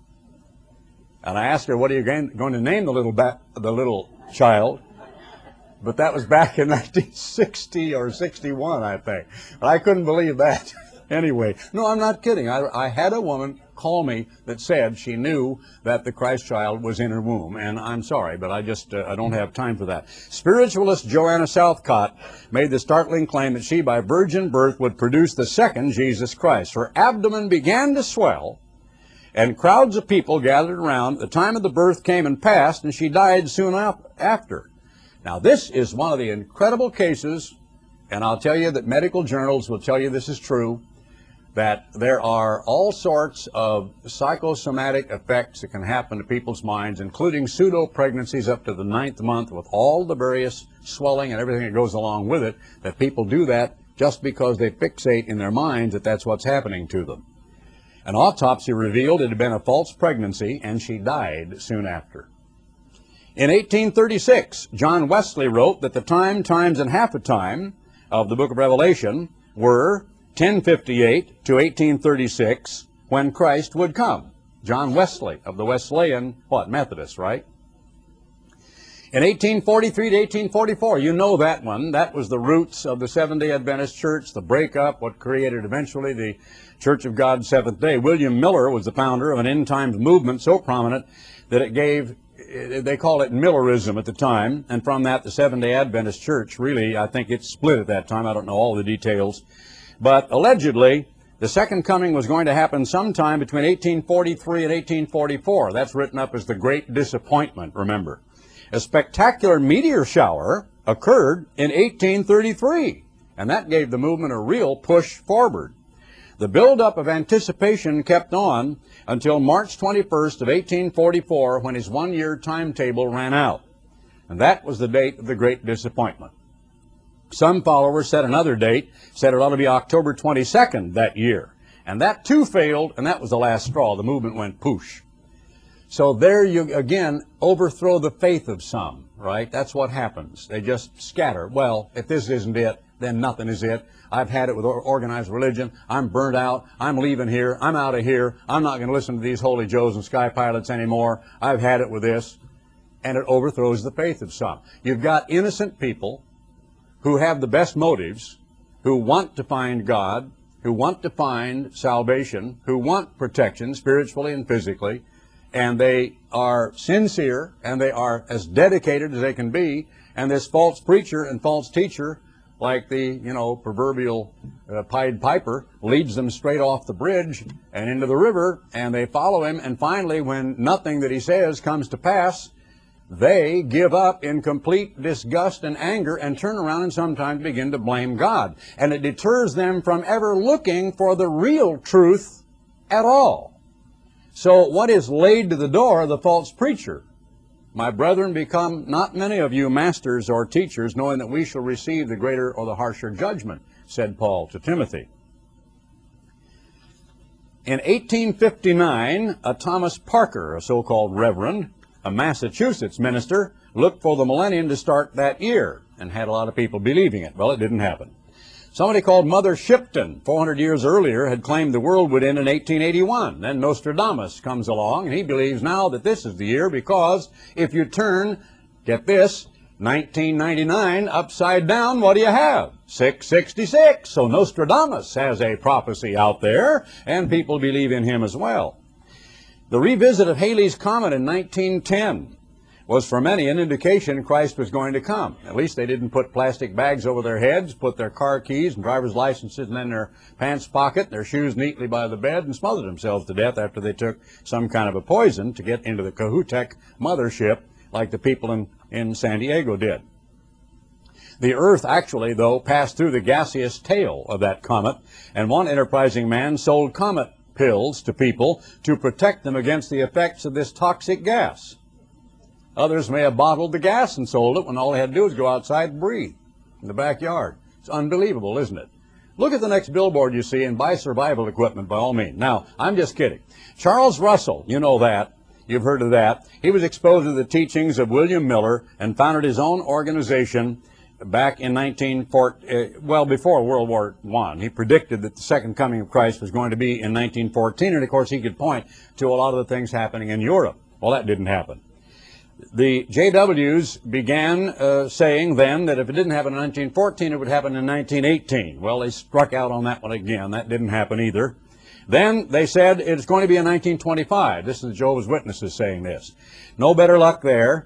and I asked her, what are you going to name the little, ba the little child? But that was back in nineteen sixty or sixty-one, I think. But I couldn't believe that. Anyway, no, I'm not kidding. I, I had a woman call me that said she knew that the Christ child was in her womb, and I'm sorry, but I just uh, I don't have time for that. Spiritualist Joanna Southcott made the startling claim that she, by virgin birth, would produce the second Jesus Christ. Her abdomen began to swell, and crowds of people gathered around. The time of the birth came and passed, and she died soon after. Now, this is one of the incredible cases, and I'll tell you that medical journals will tell you this is true, that there are all sorts of psychosomatic effects that can happen to people's minds, including pseudo-pregnancies up to the ninth month with all the various swelling and everything that goes along with it, that people do that just because they fixate in their minds that that's what's happening to them. An autopsy revealed it had been a false pregnancy, and she died soon after. In eighteen thirty-six, John Wesley wrote that the time, times, and half a time of the book of Revelation were ten fifty-eight to eighteen thirty-six, when Christ would come. John Wesley of the Wesleyan, what, Methodist, right? In eighteen forty-three to eighteen forty-four, you know that one. That was the roots of the Seventh-day Adventist Church, the breakup, what created eventually the Church of God Seventh Day. William Miller was the founder of an end times movement so prominent that it gave, they called it Millerism at the time, and from that the Seventh-day Adventist Church, really, I think it split at that time. I don't know all the details. But allegedly, the second coming was going to happen sometime between eighteen forty-three and eighteen forty-four. That's written up as the Great Disappointment, remember. A spectacular meteor shower occurred in eighteen thirty-three, and that gave the movement a real push forward. The buildup of anticipation kept on until March twenty-first of eighteen forty-four, when his one-year timetable ran out. And that was the date of the Great Disappointment. Some followers set another date, said it ought to be October twenty-second that year. And that too failed, and that was the last straw. The movement went poosh. So there you, again, overthrow the faith of some, right? That's what happens. They just scatter. Well, if this isn't it, then nothing is it. I've had it with organized religion. I'm burnt out. I'm leaving here. I'm out of here. I'm not going to listen to these holy joes and sky pilots anymore. I've had it with this. And it overthrows the faith of some. You've got innocent people who have the best motives, who want to find God, who want to find salvation, who want protection spiritually and physically, and they are sincere, and they are as dedicated as they can be, and this false preacher and false teacher like the, you know, proverbial uh, Pied Piper, leads them straight off the bridge and into the river, and they follow him, and finally, when nothing that he says comes to pass, they give up in complete disgust and anger and turn around and sometimes begin to blame God. And it deters them from ever looking for the real truth at all. So what is laid to the door of the false preacher? My brethren, become not many of you masters or teachers, knowing that we shall receive the greater or the harsher judgment, said Paul to Timothy. In eighteen fifty-nine, a Thomas Parker, a so-called reverend, a Massachusetts minister, looked for the millennium to start that year and had a lot of people believing it. Well, it didn't happen. Somebody called Mother Shipton, four hundred years earlier, had claimed the world would end in eighteen eighty-one. Then Nostradamus comes along, and he believes now that this is the year because if you turn, get this, nineteen ninety-nine upside down, what do you have? six sixty-six. So Nostradamus has a prophecy out there, and people believe in him as well. The revisit of Halley's Comet in nineteen ten was for many an indication Christ was going to come. At least they didn't put plastic bags over their heads, put their car keys and driver's licenses in their pants pocket, their shoes neatly by the bed, and smothered themselves to death after they took some kind of a poison to get into the Kohoutek mothership like the people in, in San Diego did. The Earth actually, though, passed through the gaseous tail of that comet, and one enterprising man sold comet pills to people to protect them against the effects of this toxic gas. Others may have bottled the gas and sold it when all they had to do was go outside and breathe in the backyard. It's unbelievable, isn't it? Look at the next billboard you see and buy survival equipment by all means. Now, I'm just kidding. Charles Russell, you know that. You've heard of that. He was exposed to the teachings of William Miller and founded his own organization back in nineteen fourteen, uh, well, before World War One. He predicted that the second coming of Christ was going to be in nineteen fourteen, and of course he could point to a lot of the things happening in Europe. Well, that didn't happen. The J Ws began uh, saying then that if it didn't happen in nineteen fourteen, it would happen in nineteen eighteen. Well, they struck out on that one again. That didn't happen either. Then they said it's going to be in nineteen twenty-five. This is the Jehovah's Witnesses saying this. No better luck there.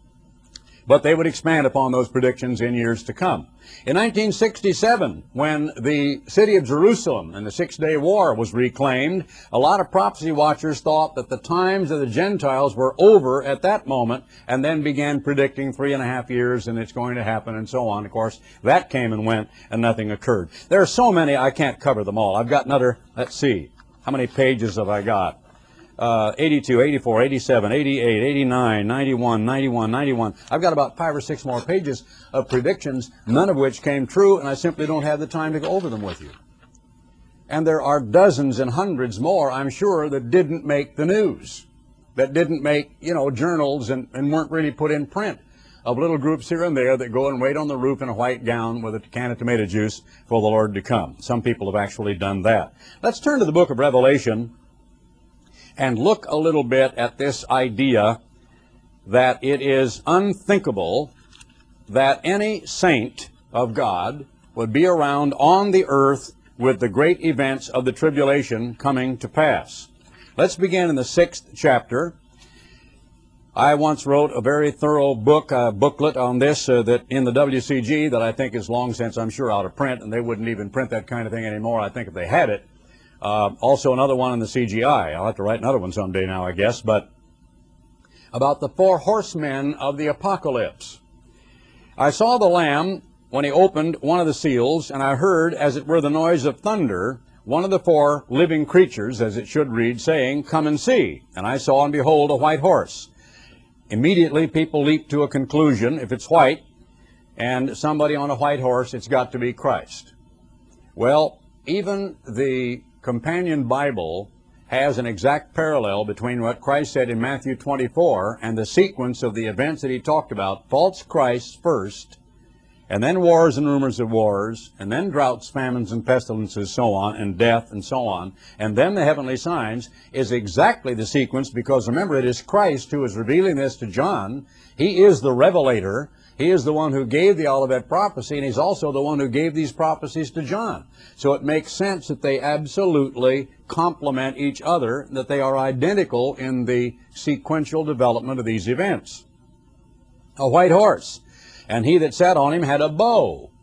But they would expand upon those predictions in years to come. In nineteen sixty-seven, when the city of Jerusalem and the Six-Day War was reclaimed, a lot of prophecy watchers thought that the times of the Gentiles were over at that moment, and then began predicting three and a half years and it's going to happen and so on. Of course, that came and went and nothing occurred. There are so many, I can't cover them all. I've got another, let's see, how many pages have I got? Uh, eighty-two, eighty-four, eighty-seven, eighty-eight, eighty-nine, ninety-one, ninety-one, ninety-one. I've got about five or six more pages of predictions, none of which came true, and I simply don't have the time to go over them with you. And there are dozens and hundreds more, I'm sure, that didn't make the news, that didn't make, you know, journals and, and weren't really put in print, of little groups here and there that go and wait on the roof in a white gown with a can of tomato juice for the Lord to come. Some people have actually done that. Let's turn to the book of Revelation and look a little bit at this idea that it is unthinkable that any saint of God would be around on the earth with the great events of the tribulation coming to pass. Let's begin in the sixth chapter. I once wrote a very thorough book, a booklet on this uh, that in the W C G that I think is long since, I'm sure, out of print, and they wouldn't even print that kind of thing anymore, I think, if they had it. Uh, also another one in the C G I. I'll have to write another one someday now, I guess, but about the four horsemen of the apocalypse. I saw the Lamb when he opened one of the seals, and I heard, as it were the noise of thunder, one of the four living creatures, as it should read, saying, "Come and see." And I saw and behold a white horse. Immediately people leap to a conclusion. If it's white and somebody on a white horse, it's got to be Christ. Well, even the Companion Bible has an exact parallel between what Christ said in Matthew twenty-four and the sequence of the events that he talked about. False Christs first, and then wars and rumors of wars, and then droughts, famines, and pestilences, so on, and death, and so on, and then the heavenly signs is exactly the sequence, because remember, it is Christ who is revealing this to John. He is the revelator. He is the one who gave the Olivet prophecy, and he's also the one who gave these prophecies to John. So it makes sense that they absolutely complement each other, that they are identical in the sequential development of these events. A white horse, and he that sat on him had a bow.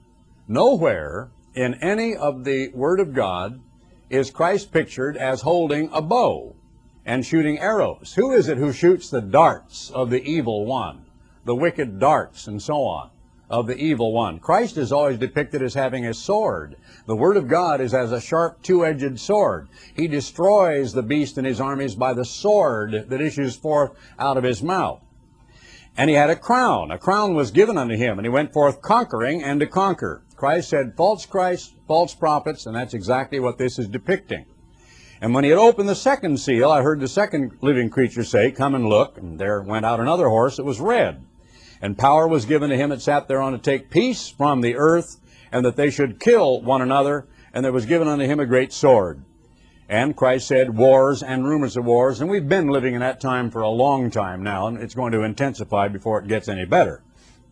Nowhere in any of the Word of God is Christ pictured as holding a bow and shooting arrows. Who is it who shoots the darts of the evil one, the wicked darts and so on of the evil one? Christ is always depicted as having a sword. The Word of God is as a sharp two-edged sword. He destroys the beast and his armies by the sword that issues forth out of his mouth. And he had a crown. A crown was given unto him, and he went forth conquering and to conquer. Christ said, false Christ, false prophets, and that's exactly what this is depicting. And when he had opened the second seal, I heard the second living creature say, come and look. And there went out another horse that was red. And power was given to him that sat thereon to take peace from the earth, and that they should kill one another. And there was given unto him a great sword. And Christ said, wars and rumors of wars. And we've been living in that time for a long time now, and it's going to intensify before it gets any better.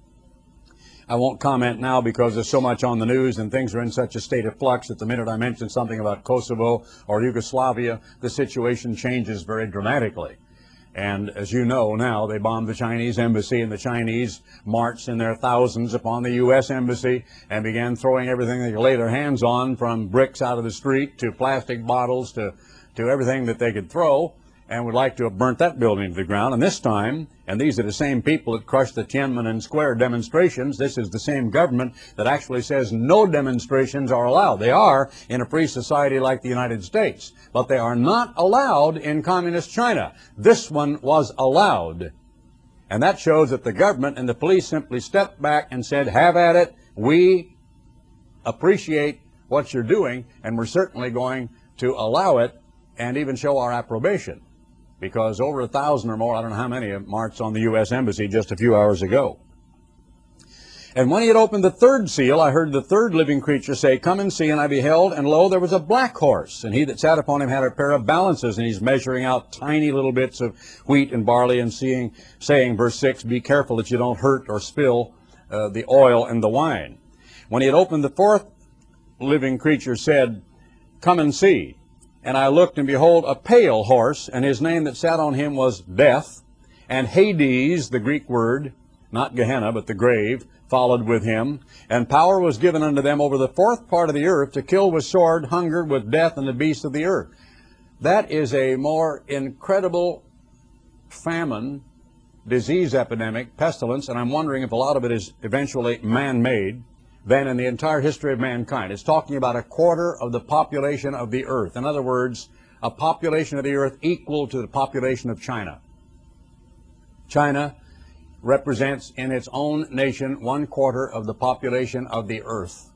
I won't comment now because there's so much on the news and things are in such a state of flux that the minute I mention something about Kosovo or Yugoslavia, the situation changes very dramatically. And as you know now, they bombed the Chinese embassy, and the Chinese marched in their thousands upon the U S embassy and began throwing everything they could lay their hands on, from bricks out of the street to plastic bottles to, to everything that they could throw, and would like to have burnt that building to the ground. And this time, and these are the same people that crushed the Tiananmen Square demonstrations, this is the same government that actually says no demonstrations are allowed. They are in a free society like the United States, but they are not allowed in communist China. This one was allowed. And that shows that the government and the police simply stepped back and said, have at it. We appreciate what you're doing, and we're certainly going to allow it and even show our approbation. Because over a thousand or more, I don't know how many, marched on the U S embassy just a few hours ago. And when he had opened the third seal, I heard the third living creature say, come and see. And I beheld, and lo, there was a black horse. And he that sat upon him had a pair of balances, and he's measuring out tiny little bits of wheat and barley, and seeing, saying, verse six, be careful that you don't hurt or spill uh, the oil and the wine. When he had opened, the fourth living creature said, come and see. And I looked, and behold, a pale horse, and his name that sat on him was Death, and Hades, the Greek word, not Gehenna, but the grave, followed with him. And power was given unto them over the fourth part of the earth to kill with sword, hunger, with death, and the beasts of the earth. That is a more incredible famine, disease epidemic, pestilence, and I'm wondering if a lot of it is eventually man-made, than in the entire history of mankind. It's talking about a quarter of the population of the earth. In other words, a population of the earth equal to the population of China. China represents in its own nation one quarter of the population of the earth.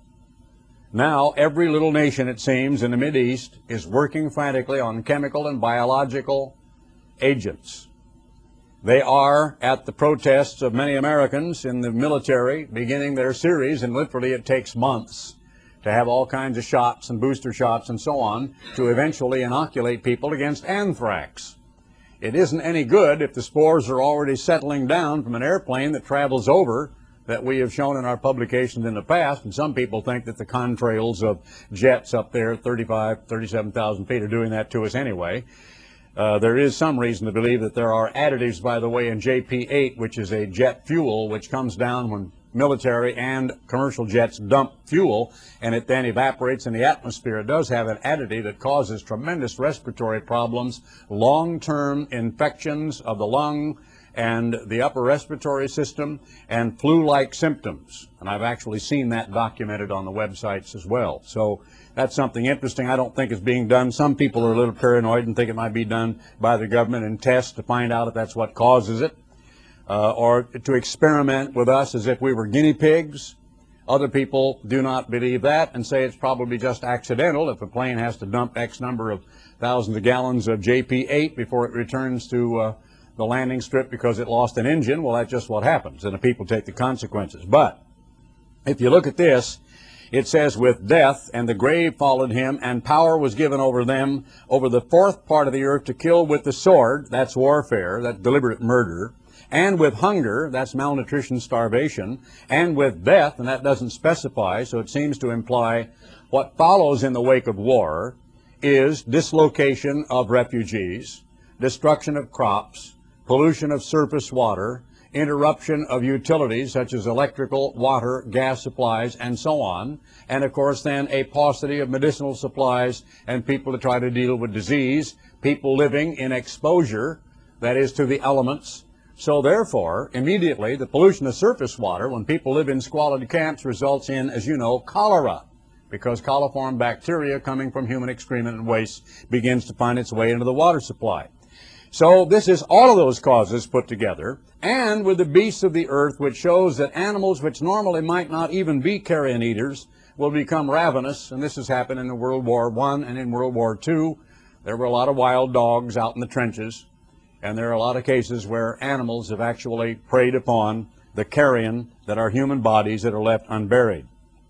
Now, every little nation, it seems, in the Mideast is working frantically on chemical and biological agents. They are at the protests of many Americans in the military beginning their series, and literally it takes months to have all kinds of shots and booster shots and so on to eventually inoculate people against anthrax. It isn't any good if the spores are already settling down from an airplane that travels over, that we have shown in our publications in the past, and some people think that the contrails of jets up there at thirty-five, thirty-seven thousand feet are doing that to us anyway. Uh, there is some reason to believe that there are additives, by the way, in J P eight, which is a jet fuel which comes down when military and commercial jets dump fuel, and it then evaporates in the atmosphere. It does have an additive that causes tremendous respiratory problems, long-term infections of the lung and the upper respiratory system, and flu-like symptoms. And I've actually seen that documented on the websites as well. So that's something interesting. I don't think it's being done. Some people are a little paranoid and think it might be done by the government in tests to find out if that's what causes it, uh, or to experiment with us as if we were guinea pigs. Other people do not believe that and say it's probably just accidental. If a plane has to dump X number of thousands of gallons of J P eight before it returns to uh, the landing strip because it lost an engine, well, that's just what happens, and the people take the consequences. But if you look at this, it says, with death and the grave followed him, and power was given over them, over the fourth part of the earth, to kill with the sword, that's warfare, that's deliberate murder, and with hunger, that's malnutrition, starvation, and with death, and that doesn't specify, so it seems to imply what follows in the wake of war is dislocation of refugees, destruction of crops, pollution of surface water, interruption of utilities such as electrical, water, gas supplies, and so on. And of course then a paucity of medicinal supplies and people to try to deal with disease, people living in exposure, that is to the elements. So therefore, immediately the pollution of surface water when people live in squalid camps results in, as you know, cholera, because coliform bacteria coming from human excrement and waste begins to find its way into the water supply. So this is all of those causes put together, and with the beasts of the earth, which shows that animals which normally might not even be carrion eaters will become ravenous, and this has happened in World War One and in World War Two. There were a lot of wild dogs out in the trenches, and there are a lot of cases where animals have actually preyed upon the carrion that are human bodies that are left unburied.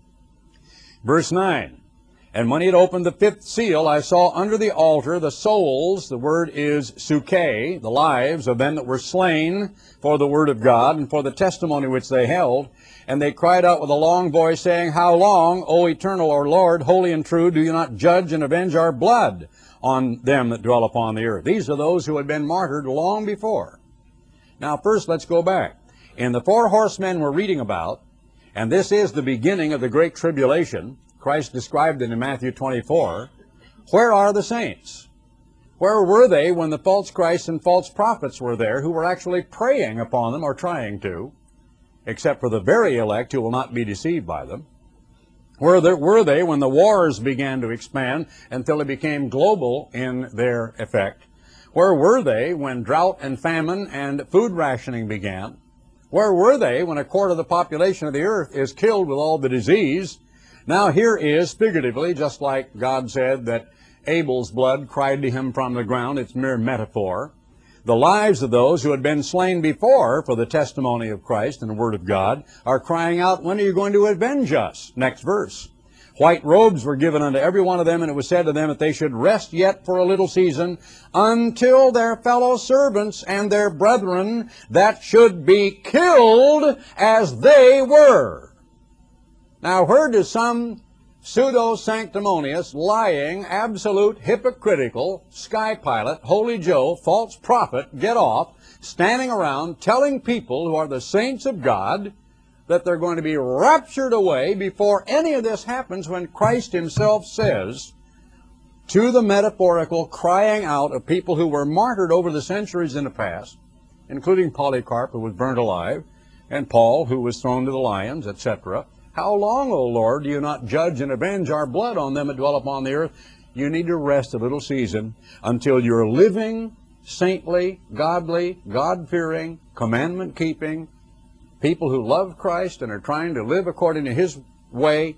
Verse nine, and when he had opened the fifth seal, I saw under the altar the souls, the word is suke, the lives of them that were slain for the word of God and for the testimony which they held. And they cried out with a long voice, saying, How long, O eternal, our Lord, holy and true, do you not judge and avenge our blood on them that dwell upon the earth? These are those who had been martyred long before. Now first let's go back. In the four horsemen we're reading about, and this is the beginning of the Great Tribulation, Christ described it in Matthew twenty-four, where are the saints? Where were they when the false Christs and false prophets were there who were actually preying upon them or trying to, except for the very elect who will not be deceived by them? Where were they when the wars began to expand until they became global in their effect? Where were they when drought and famine and food rationing began? Where were they when a quarter of the population of the earth is killed with all the disease? Now here is, figuratively, just like God said that Abel's blood cried to him from the ground, it's mere metaphor, the lives of those who had been slain before for the testimony of Christ and the Word of God are crying out, when are you going to avenge us? Next verse. White robes were given unto every one of them, and it was said to them that they should rest yet for a little season until their fellow servants and their brethren that should be killed as they were. Now, where does some pseudo-sanctimonious, lying, absolute, hypocritical, sky pilot, Holy Joe, false prophet get off standing around telling people who are the saints of God that they're going to be raptured away before any of this happens, when Christ himself says to the metaphorical crying out of people who were martyred over the centuries in the past, including Polycarp, who was burnt alive, and Paul, who was thrown to the lions, et cetera, How long, O Lord, do you not judge and avenge our blood on them that dwell upon the earth? You need to rest a little season until you're living, saintly, godly, God-fearing, commandment-keeping people who love Christ and are trying to live according to His way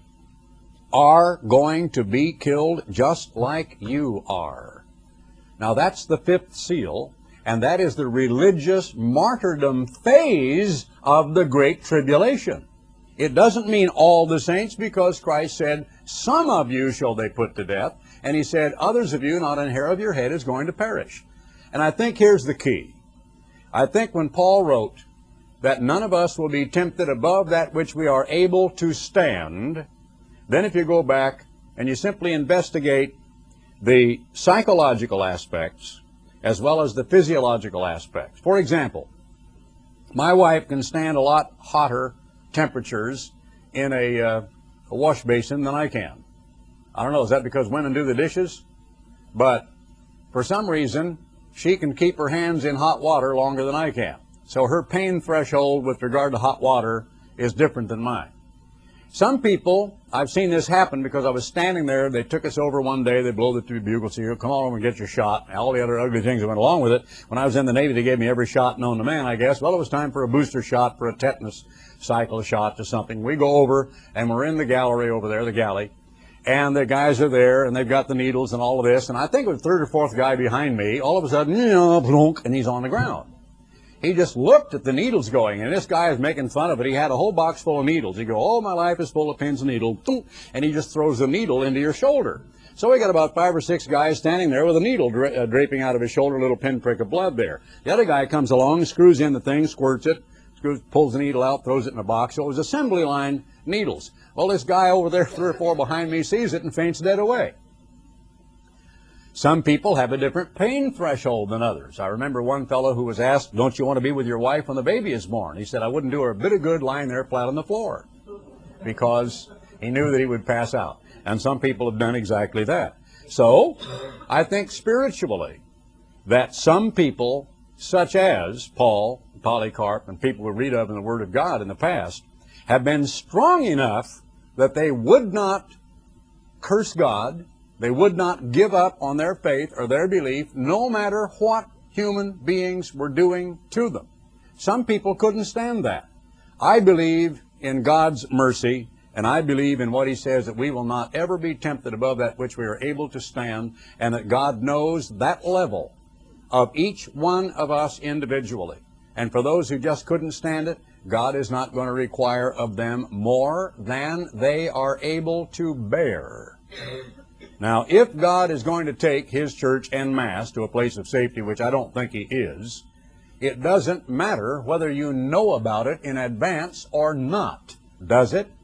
are going to be killed just like you are. Now that's the fifth seal, and that is the religious martyrdom phase of the Great Tribulation. It doesn't mean all the saints, because Christ said, some of you shall they put to death. And He said, others of you, not an hair of your head is going to perish. And I think here's the key. I think when Paul wrote that none of us will be tempted above that which we are able to stand, then if you go back and you simply investigate the psychological aspects as well as the physiological aspects. For example, my wife can stand a lot hotter temperatures in a, uh, a wash basin than I can. I don't know, is that because women do the dishes? But for some reason, she can keep her hands in hot water longer than I can. So her pain threshold with regard to hot water is different than mine. Some people, I've seen this happen because I was standing there, they took us over one day, they blow the two bugles, so you come on over and get your shot, and all the other ugly things that went along with it. When I was in the Navy, they gave me every shot known to man, I guess. Well, it was time for a booster shot, for a tetanus cycle shot or something. We go over, and we're in the gallery over there, the galley, and the guys are there, and they've got the needles and all of this, and I think it was the third or fourth guy behind me, all of a sudden, you know, blunk, and he's on the ground. He just looked at the needles going, and this guy is making fun of it. He had a whole box full of needles. He go, oh, my life is full of pins and needles, and he just throws the needle into your shoulder. So we got about five or six guys standing there with a needle dra uh, draping out of his shoulder, a little pinprick of blood there. The other guy comes along, screws in the thing, squirts it, screws, pulls the needle out, throws it in a box. So it was assembly line needles. Well, this guy over there, three or four behind me, sees it and faints dead away. Some people have a different pain threshold than others. I remember one fellow who was asked, don't you want to be with your wife when the baby is born? He said, I wouldn't do her a bit of good lying there flat on the floor, because he knew that he would pass out. And some people have done exactly that. So, I think spiritually that some people, such as Paul, Polycarp, and people we read of in the Word of God in the past, have been strong enough that they would not curse God, they would not give up on their faith or their belief, no matter what human beings were doing to them. Some people couldn't stand that. I believe in God's mercy, and I believe in what He says, that we will not ever be tempted above that which we are able to stand, and that God knows that level of each one of us individually. And for those who just couldn't stand it, God is not going to require of them more than they are able to bear. Now, if God is going to take His church en masse to a place of safety, which I don't think He is, it doesn't matter whether you know about it in advance or not, does it?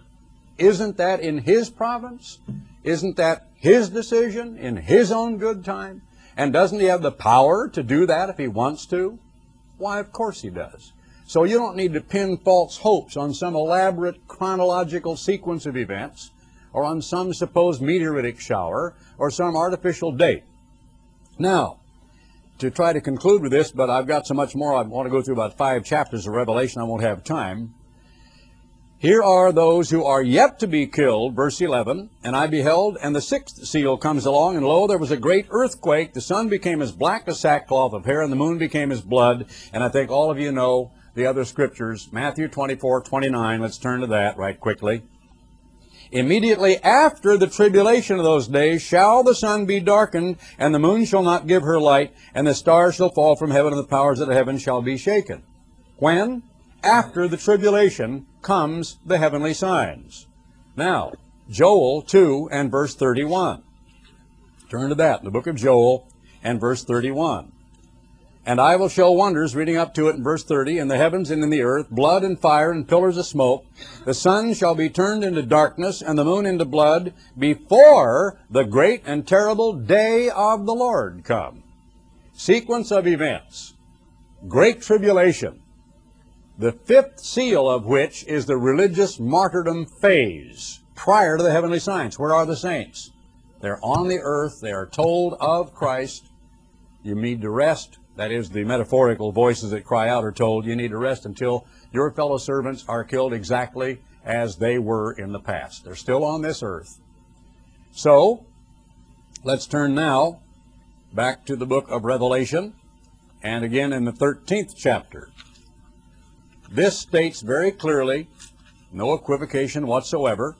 Isn't that in His province? Isn't that His decision in His own good time? And doesn't He have the power to do that if He wants to? Why, of course He does. So you don't need to pin false hopes on some elaborate chronological sequence of events, or on some supposed meteoritic shower, or some artificial date. Now, to try to conclude with this, but I've got so much more, I want to go through about five chapters of Revelation, I won't have time. Here are those who are yet to be killed, verse eleven, and I beheld, and the sixth seal comes along, and lo, there was a great earthquake. The sun became as black as sackcloth of hair, and the moon became as blood. And I think all of you know the other scriptures, Matthew twenty-four, twenty-nine. Let's turn to that right quickly. Immediately after the tribulation of those days shall the sun be darkened, and the moon shall not give her light, and the stars shall fall from heaven, and the powers of the heaven shall be shaken. When? After the tribulation comes the heavenly signs. Now, Joel two and verse thirty-one. Turn to that, the book of Joel and verse thirty-one. And I will show wonders, reading up to it in verse thirty, in the heavens and in the earth, blood and fire and pillars of smoke. The sun shall be turned into darkness, and the moon into blood, before the great and terrible day of the Lord come. Sequence of events. Great tribulation, the fifth seal of which is the religious martyrdom phase, prior to the heavenly signs. Where are the saints? They're on the earth. They are told of Christ. You need to rest. That is, the metaphorical voices that cry out are told, you need to rest until your fellow servants are killed exactly as they were in the past. They're still on this earth. So, let's turn now back to the book of Revelation, and again in the thirteenth chapter. This states very clearly, no equivocation whatsoever,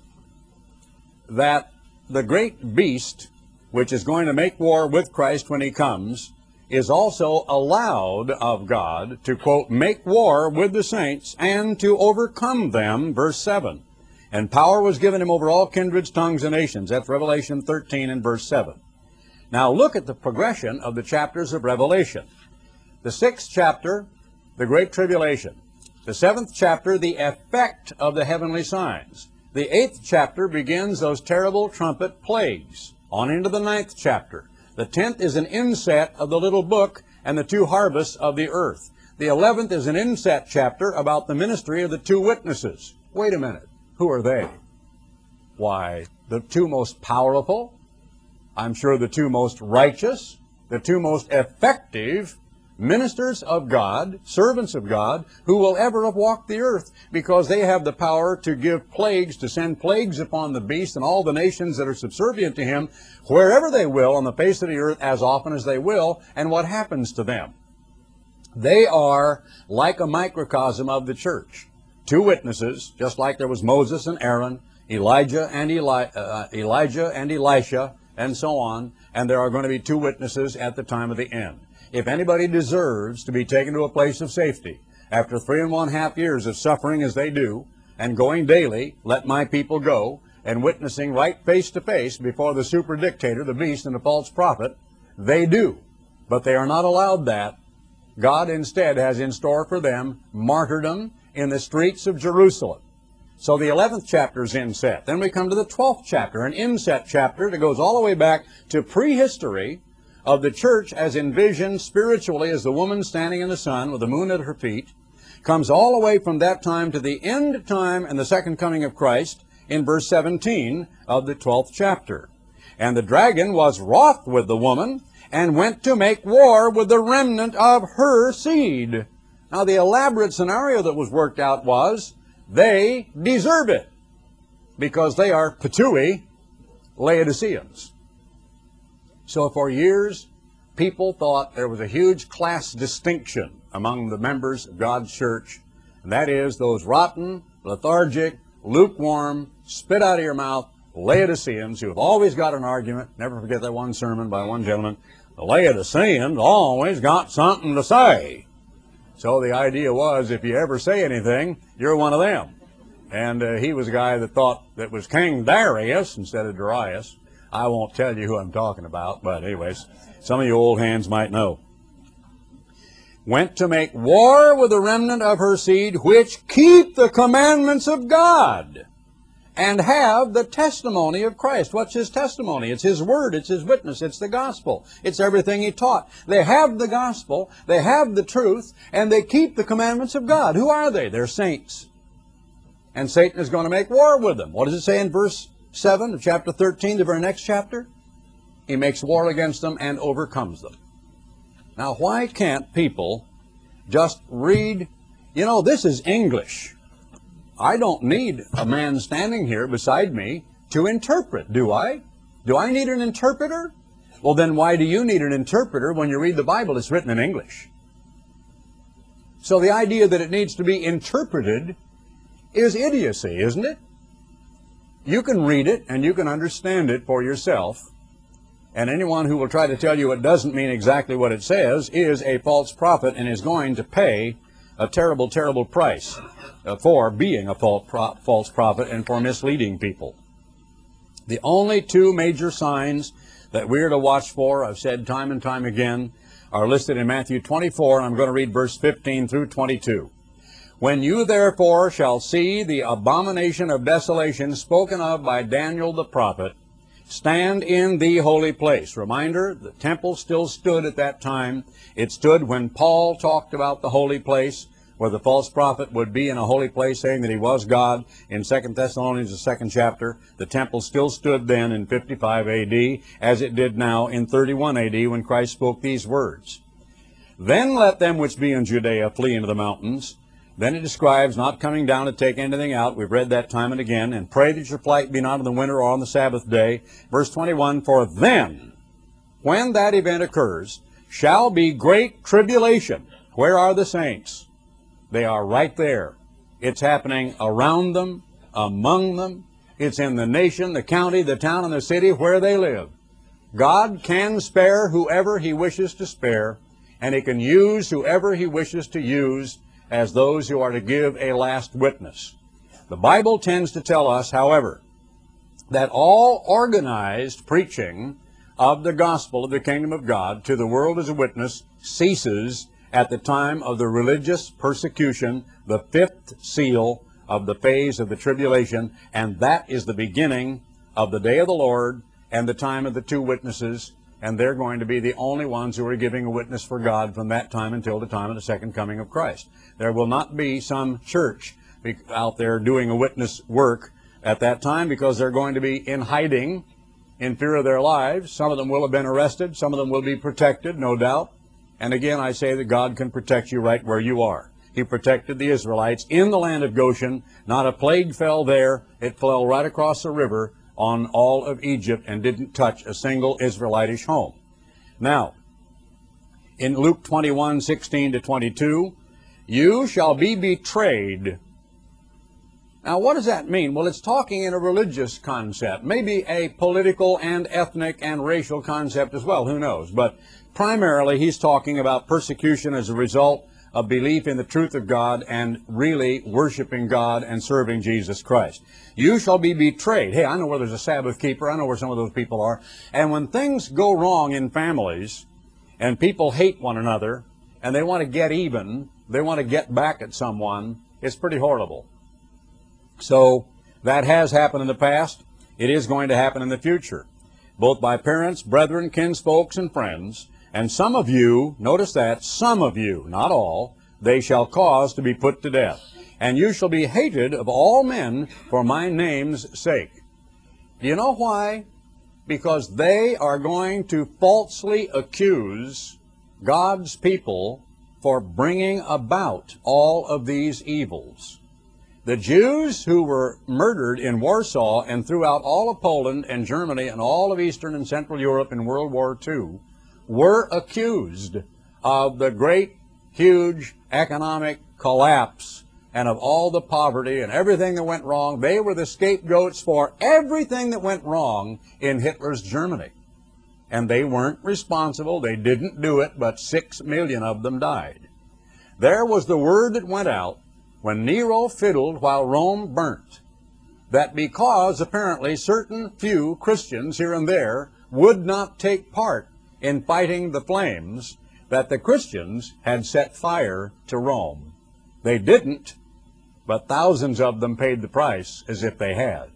that the great beast, which is going to make war with Christ when He comes, is also allowed of God to, quote, make war with the saints and to overcome them, verse seven. And power was given Him over all kindreds, tongues, and nations. That's Revelation thirteen and verse seven. Now look at the progression of the chapters of Revelation. The sixth chapter, the Great Tribulation. The seventh chapter, the effect of the heavenly signs. The eighth chapter begins those terrible trumpet plagues. On into the ninth chapter. The tenth is an inset of the little book and the two harvests of the earth. The eleventh is an inset chapter about the ministry of the two witnesses. Wait a minute. Who are they? Why, the two most powerful, I'm sure the two most righteous, the two most effective ministers of God, servants of God, who will ever have walked the earth, because they have the power to give plagues, to send plagues upon the beast and all the nations that are subservient to him, wherever they will on the face of the earth, as often as they will. And what happens to them? They are like a microcosm of the church. Two witnesses, just like there was Moses and Aaron, Elijah and Eli uh, Elijah and Elisha, and so on, and there are going to be two witnesses at the time of the end. If anybody deserves to be taken to a place of safety after three and one half years of suffering as they do, and going daily, let my people go, and witnessing right face to face before the super dictator, the beast, and the false prophet, they do. But they are not allowed that. God instead has in store for them martyrdom in the streets of Jerusalem. So the eleventh chapter is inset. Then we come to the twelfth chapter, an inset chapter that goes all the way back to prehistory of the church as envisioned spiritually as the woman standing in the sun with the moon at her feet, comes all the way from that time to the end time and the second coming of Christ in verse seventeen of the twelfth chapter. And the dragon was wroth with the woman and went to make war with the remnant of her seed. Now the elaborate scenario that was worked out was, they deserve it because they are Petui Laodiceans. So for years, people thought there was a huge class distinction among the members of God's church, and that is those rotten, lethargic, lukewarm, spit out of your mouth Laodiceans who have always got an argument. Never forget that one sermon by one gentleman. The Laodiceans always got something to say. So the idea was, if you ever say anything, you're one of them. And uh, he was a guy that thought that was King Darius instead of Darius. I won't tell you who I'm talking about, but anyways, some of you old hands might know. Went to make war with the remnant of her seed, which keep the commandments of God and have the testimony of Christ. What's his testimony? It's his word, it's his witness, it's the gospel. It's everything he taught. They have the gospel, they have the truth, and they keep the commandments of God. Who are they? They're saints. And Satan is going to make war with them. What does it say in verse seven of chapter thirteen, the very next chapter? He makes war against them and overcomes them. Now, why can't people just read? You know, this is English. I don't need a man standing here beside me to interpret, do I? Do I need an interpreter? Well, then why do you need an interpreter when you read the Bible? It's written in English. So the idea that it needs to be interpreted is idiocy, isn't it? You can read it and you can understand it for yourself. And anyone who will try to tell you it doesn't mean exactly what it says is a false prophet and is going to pay a terrible, terrible price uh, for being a false, pro false prophet and for misleading people. The only two major signs that we're to watch for, I've said time and time again, are listed in Matthew twenty-four, and I'm going to read verse fifteen through twenty-two. When you therefore shall see the abomination of desolation spoken of by Daniel the prophet, stand in the holy place. Reminder, the temple still stood at that time. It stood when Paul talked about the holy place, where the false prophet would be in a holy place saying that he was God. In Second Thessalonians, the second chapter, the temple still stood then in fifty-five A D as it did now in thirty-one A D when Christ spoke these words. Then let them which be in Judea flee into the mountains. Then it describes not coming down to take anything out. We've read that time and again. And pray that your flight be not in the winter or on the Sabbath day. Verse twenty-one, for then, when that event occurs, shall be great tribulation. Where are the saints? They are right there. It's happening around them, among them. It's in the nation, the county, the town, and the city where they live. God can spare whoever he wishes to spare, and he can use whoever he wishes to use as those who are to give a last witness. The Bible tends to tell us, however, that all organized preaching of the gospel of the kingdom of God to the world as a witness ceases at the time of the religious persecution, the fifth seal of the phase of the tribulation, and that is the beginning of the day of the Lord and the time of the two witnesses, and they're going to be the only ones who are giving a witness for God from that time until the time of the second coming of Christ. There will not be some church out there doing a witness work at that time because they're going to be in hiding in fear of their lives. Some of them will have been arrested. Some of them will be protected, no doubt. And again, I say that God can protect you right where you are. He protected the Israelites in the land of Goshen. Not a plague fell there. It fell right across the river on all of Egypt and didn't touch a single Israelitish home. Now, in Luke twenty-one, sixteen to twenty-two, you shall be betrayed. Now, what does that mean? Well, it's talking in a religious concept, maybe a political and ethnic and racial concept as well, who knows. But primarily, he's talking about persecution as a result of belief in the truth of God and really worshiping God and serving Jesus Christ. You shall be betrayed. Hey, I know where there's a Sabbath keeper. I know where some of those people are. And when things go wrong in families and people hate one another and they want to get even, they want to get back at someone, it's pretty horrible. So that has happened in the past. It is going to happen in the future, both by parents, brethren, kinsfolks, and friends. And some of you, notice that, some of you, not all, they shall cause to be put to death. And you shall be hated of all men for my name's sake. Do you know why? Because they are going to falsely accuse God's people for bringing about all of these evils. The Jews who were murdered in Warsaw and throughout all of Poland and Germany and all of Eastern and Central Europe in World War Two were accused of the great, huge economic collapse and of all the poverty and everything that went wrong. They were the scapegoats for everything that went wrong in Hitler's Germany. And they weren't responsible. They didn't do it, but six million of them died. There was the word that went out when Nero fiddled while Rome burnt, that because apparently certain few Christians here and there would not take part in fighting the flames, that the Christians had set fire to Rome. They didn't, but thousands of them paid the price as if they had.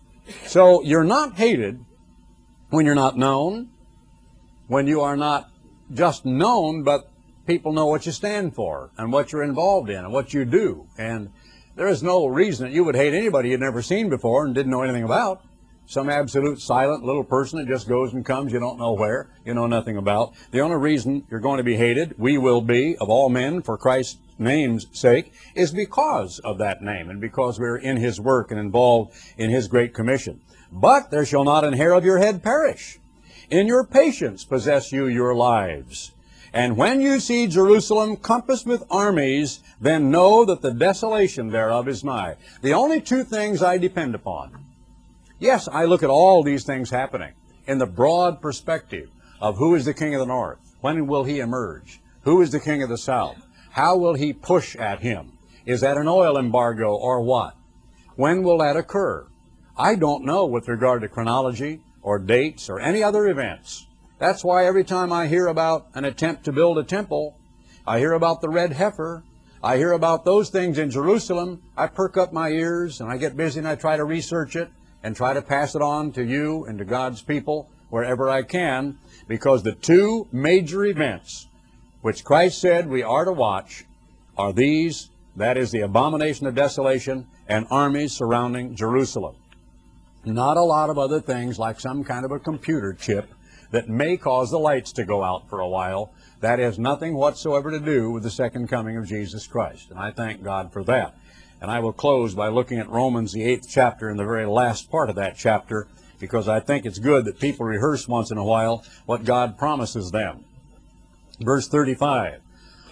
So you're not hated when you're not known, when you are not just known, but people know what you stand for and what you're involved in and what you do. And there is no reason that you would hate anybody you'd never seen before and didn't know anything about. Some absolute silent little person that just goes and comes, you don't know where, you know nothing about. The only reason you're going to be hated, we will be, of all men, for Christ's name's sake, is because of that name and because we're in His work and involved in His great commission. But there shall not an hair of your head perish. In your patience possess you your lives. And when you see Jerusalem compassed with armies, then know that the desolation thereof is nigh. The only two things I depend upon. Yes, I look at all these things happening in the broad perspective of who is the king of the north, when will he emerge, who is the king of the south, how will he push at him, is that an oil embargo or what, when will that occur? I don't know with regard to chronology or dates or any other events. That's why every time I hear about an attempt to build a temple, I hear about the red heifer, I hear about those things in Jerusalem, I perk up my ears and I get busy and I try to research it and try to pass it on to you and to God's people wherever I can, because the two major events which Christ said we are to watch are these, that is the abomination of desolation and armies surrounding Jerusalem. Not a lot of other things like some kind of a computer chip that may cause the lights to go out for a while. That has nothing whatsoever to do with the second coming of Jesus Christ, and I thank God for that. And I will close by looking at Romans, the eighth chapter, and the very last part of that chapter, because I think it's good that people rehearse once in a while what God promises them. Verse thirty-five,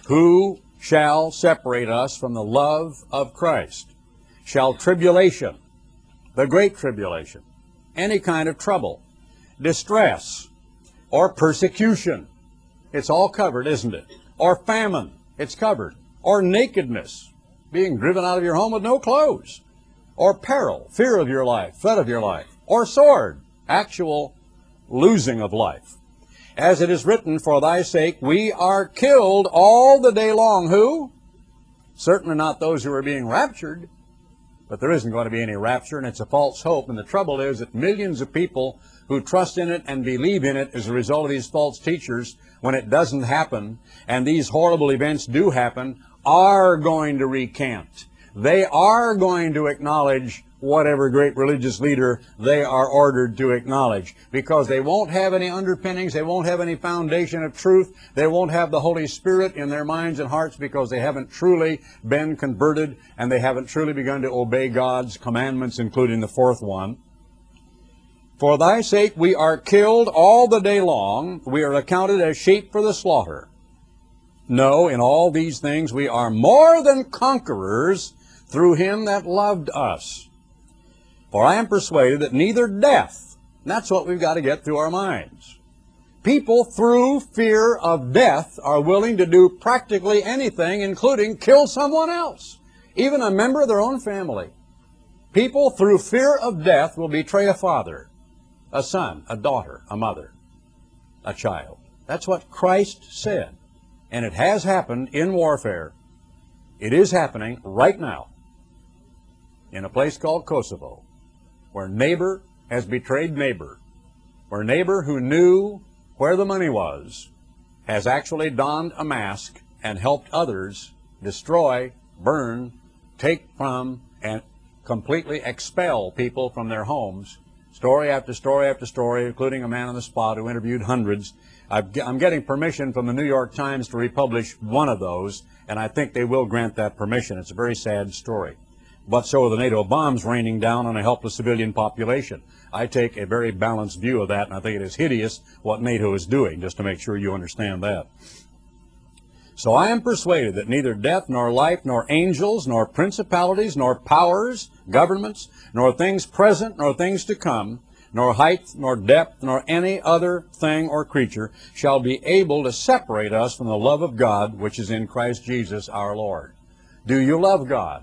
who shall separate us from the love of Christ? Shall tribulation, the great tribulation, any kind of trouble, distress, or persecution? It's all covered, isn't it? Or famine, it's covered. Or nakedness, being driven out of your home with no clothes. Or peril, fear of your life, threat of your life. Or sword, actual losing of life. As it is written, for thy sake we are killed all the day long. Who? Certainly not those who are being raptured. But there isn't going to be any rapture, and it's a false hope. And the trouble is that millions of people who trust in it and believe in it as a result of these false teachers, when it doesn't happen, and these horrible events do happen, are going to recant. They are going to acknowledge whatever great religious leader they are ordered to acknowledge, because they won't have any underpinnings, they won't have any foundation of truth, they won't have the Holy Spirit in their minds and hearts, because they haven't truly been converted and they haven't truly begun to obey God's commandments, including the fourth one. For thy sake we are killed all the day long, we are accounted as sheep for the slaughter. No, in all these things we are more than conquerors through him that loved us. For I am persuaded that neither death, and that's what we've got to get through our minds. People through fear of death are willing to do practically anything, including kill someone else, even a member of their own family. People through fear of death will betray a father, a son, a daughter, a mother, a child. That's what Christ said. And it has happened in warfare. It is happening right now. in a place called Kosovo, where neighbor has betrayed neighbor, where neighbor who knew where the money was has actually donned a mask and helped others destroy, burn, take from, and completely expel people from their homes. Story after story after story, including a man on the spot who interviewed hundreds. I've, I'm getting permission from the New York Times to republish one of those, and I think they will grant that permission. It's a very sad story. But so are the NATO bombs raining down on a helpless civilian population. I take a very balanced view of that, and I think it is hideous what NATO is doing, just to make sure you understand that. So I am persuaded that neither death, nor life, nor angels, nor principalities, nor powers, governments, nor things present, nor things to come, nor height, nor depth, nor any other thing or creature shall be able to separate us from the love of God, which is in Christ Jesus our Lord. Do you love God?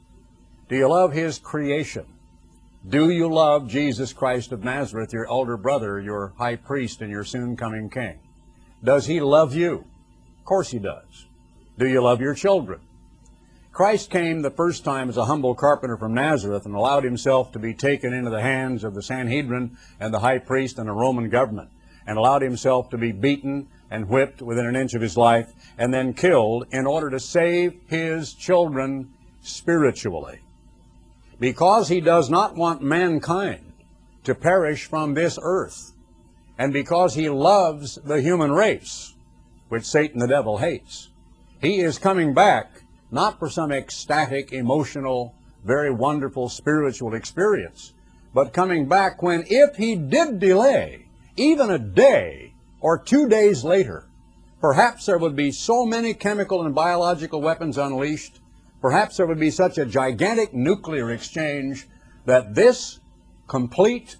Do you love His creation? Do you love Jesus Christ of Nazareth, your elder brother, your high priest, and your soon-coming king? Does He love you? Of course He does. Do you love your children? Christ came the first time as a humble carpenter from Nazareth and allowed Himself to be taken into the hands of the Sanhedrin and the high priest and the Roman government, and allowed Himself to be beaten and whipped within an inch of His life and then killed in order to save His children spiritually. Because He does not want mankind to perish from this earth, and because He loves the human race, which Satan the devil hates, He is coming back not for some ecstatic, emotional, very wonderful spiritual experience, but coming back when, if He did delay, even a day or two days later, perhaps there would be so many chemical and biological weapons unleashed, perhaps there would be such a gigantic nuclear exchange that this complete,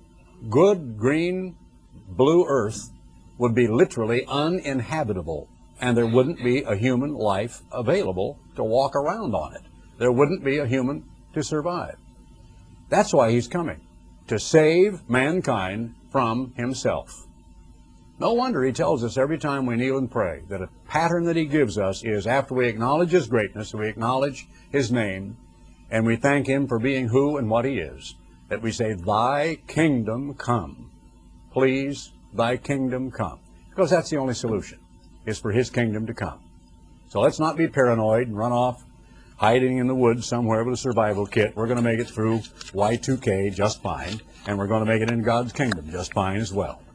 good, green, blue earth would be literally uninhabitable, and there wouldn't be a human life available to walk around on it. There wouldn't be a human to survive. That's why He's coming, to save mankind from Himself. No wonder He tells us every time we kneel and pray that a pattern that He gives us is, after we acknowledge His greatness, we acknowledge His name, and we thank Him for being who and what He is, that we say, Thy kingdom come. Please, Thy kingdom come. Because that's the only solution, is for His kingdom to come. So let's not be paranoid and run off hiding in the woods somewhere with a survival kit. We're going to make it through Y two K just fine, and we're going to make it in God's kingdom just fine as well.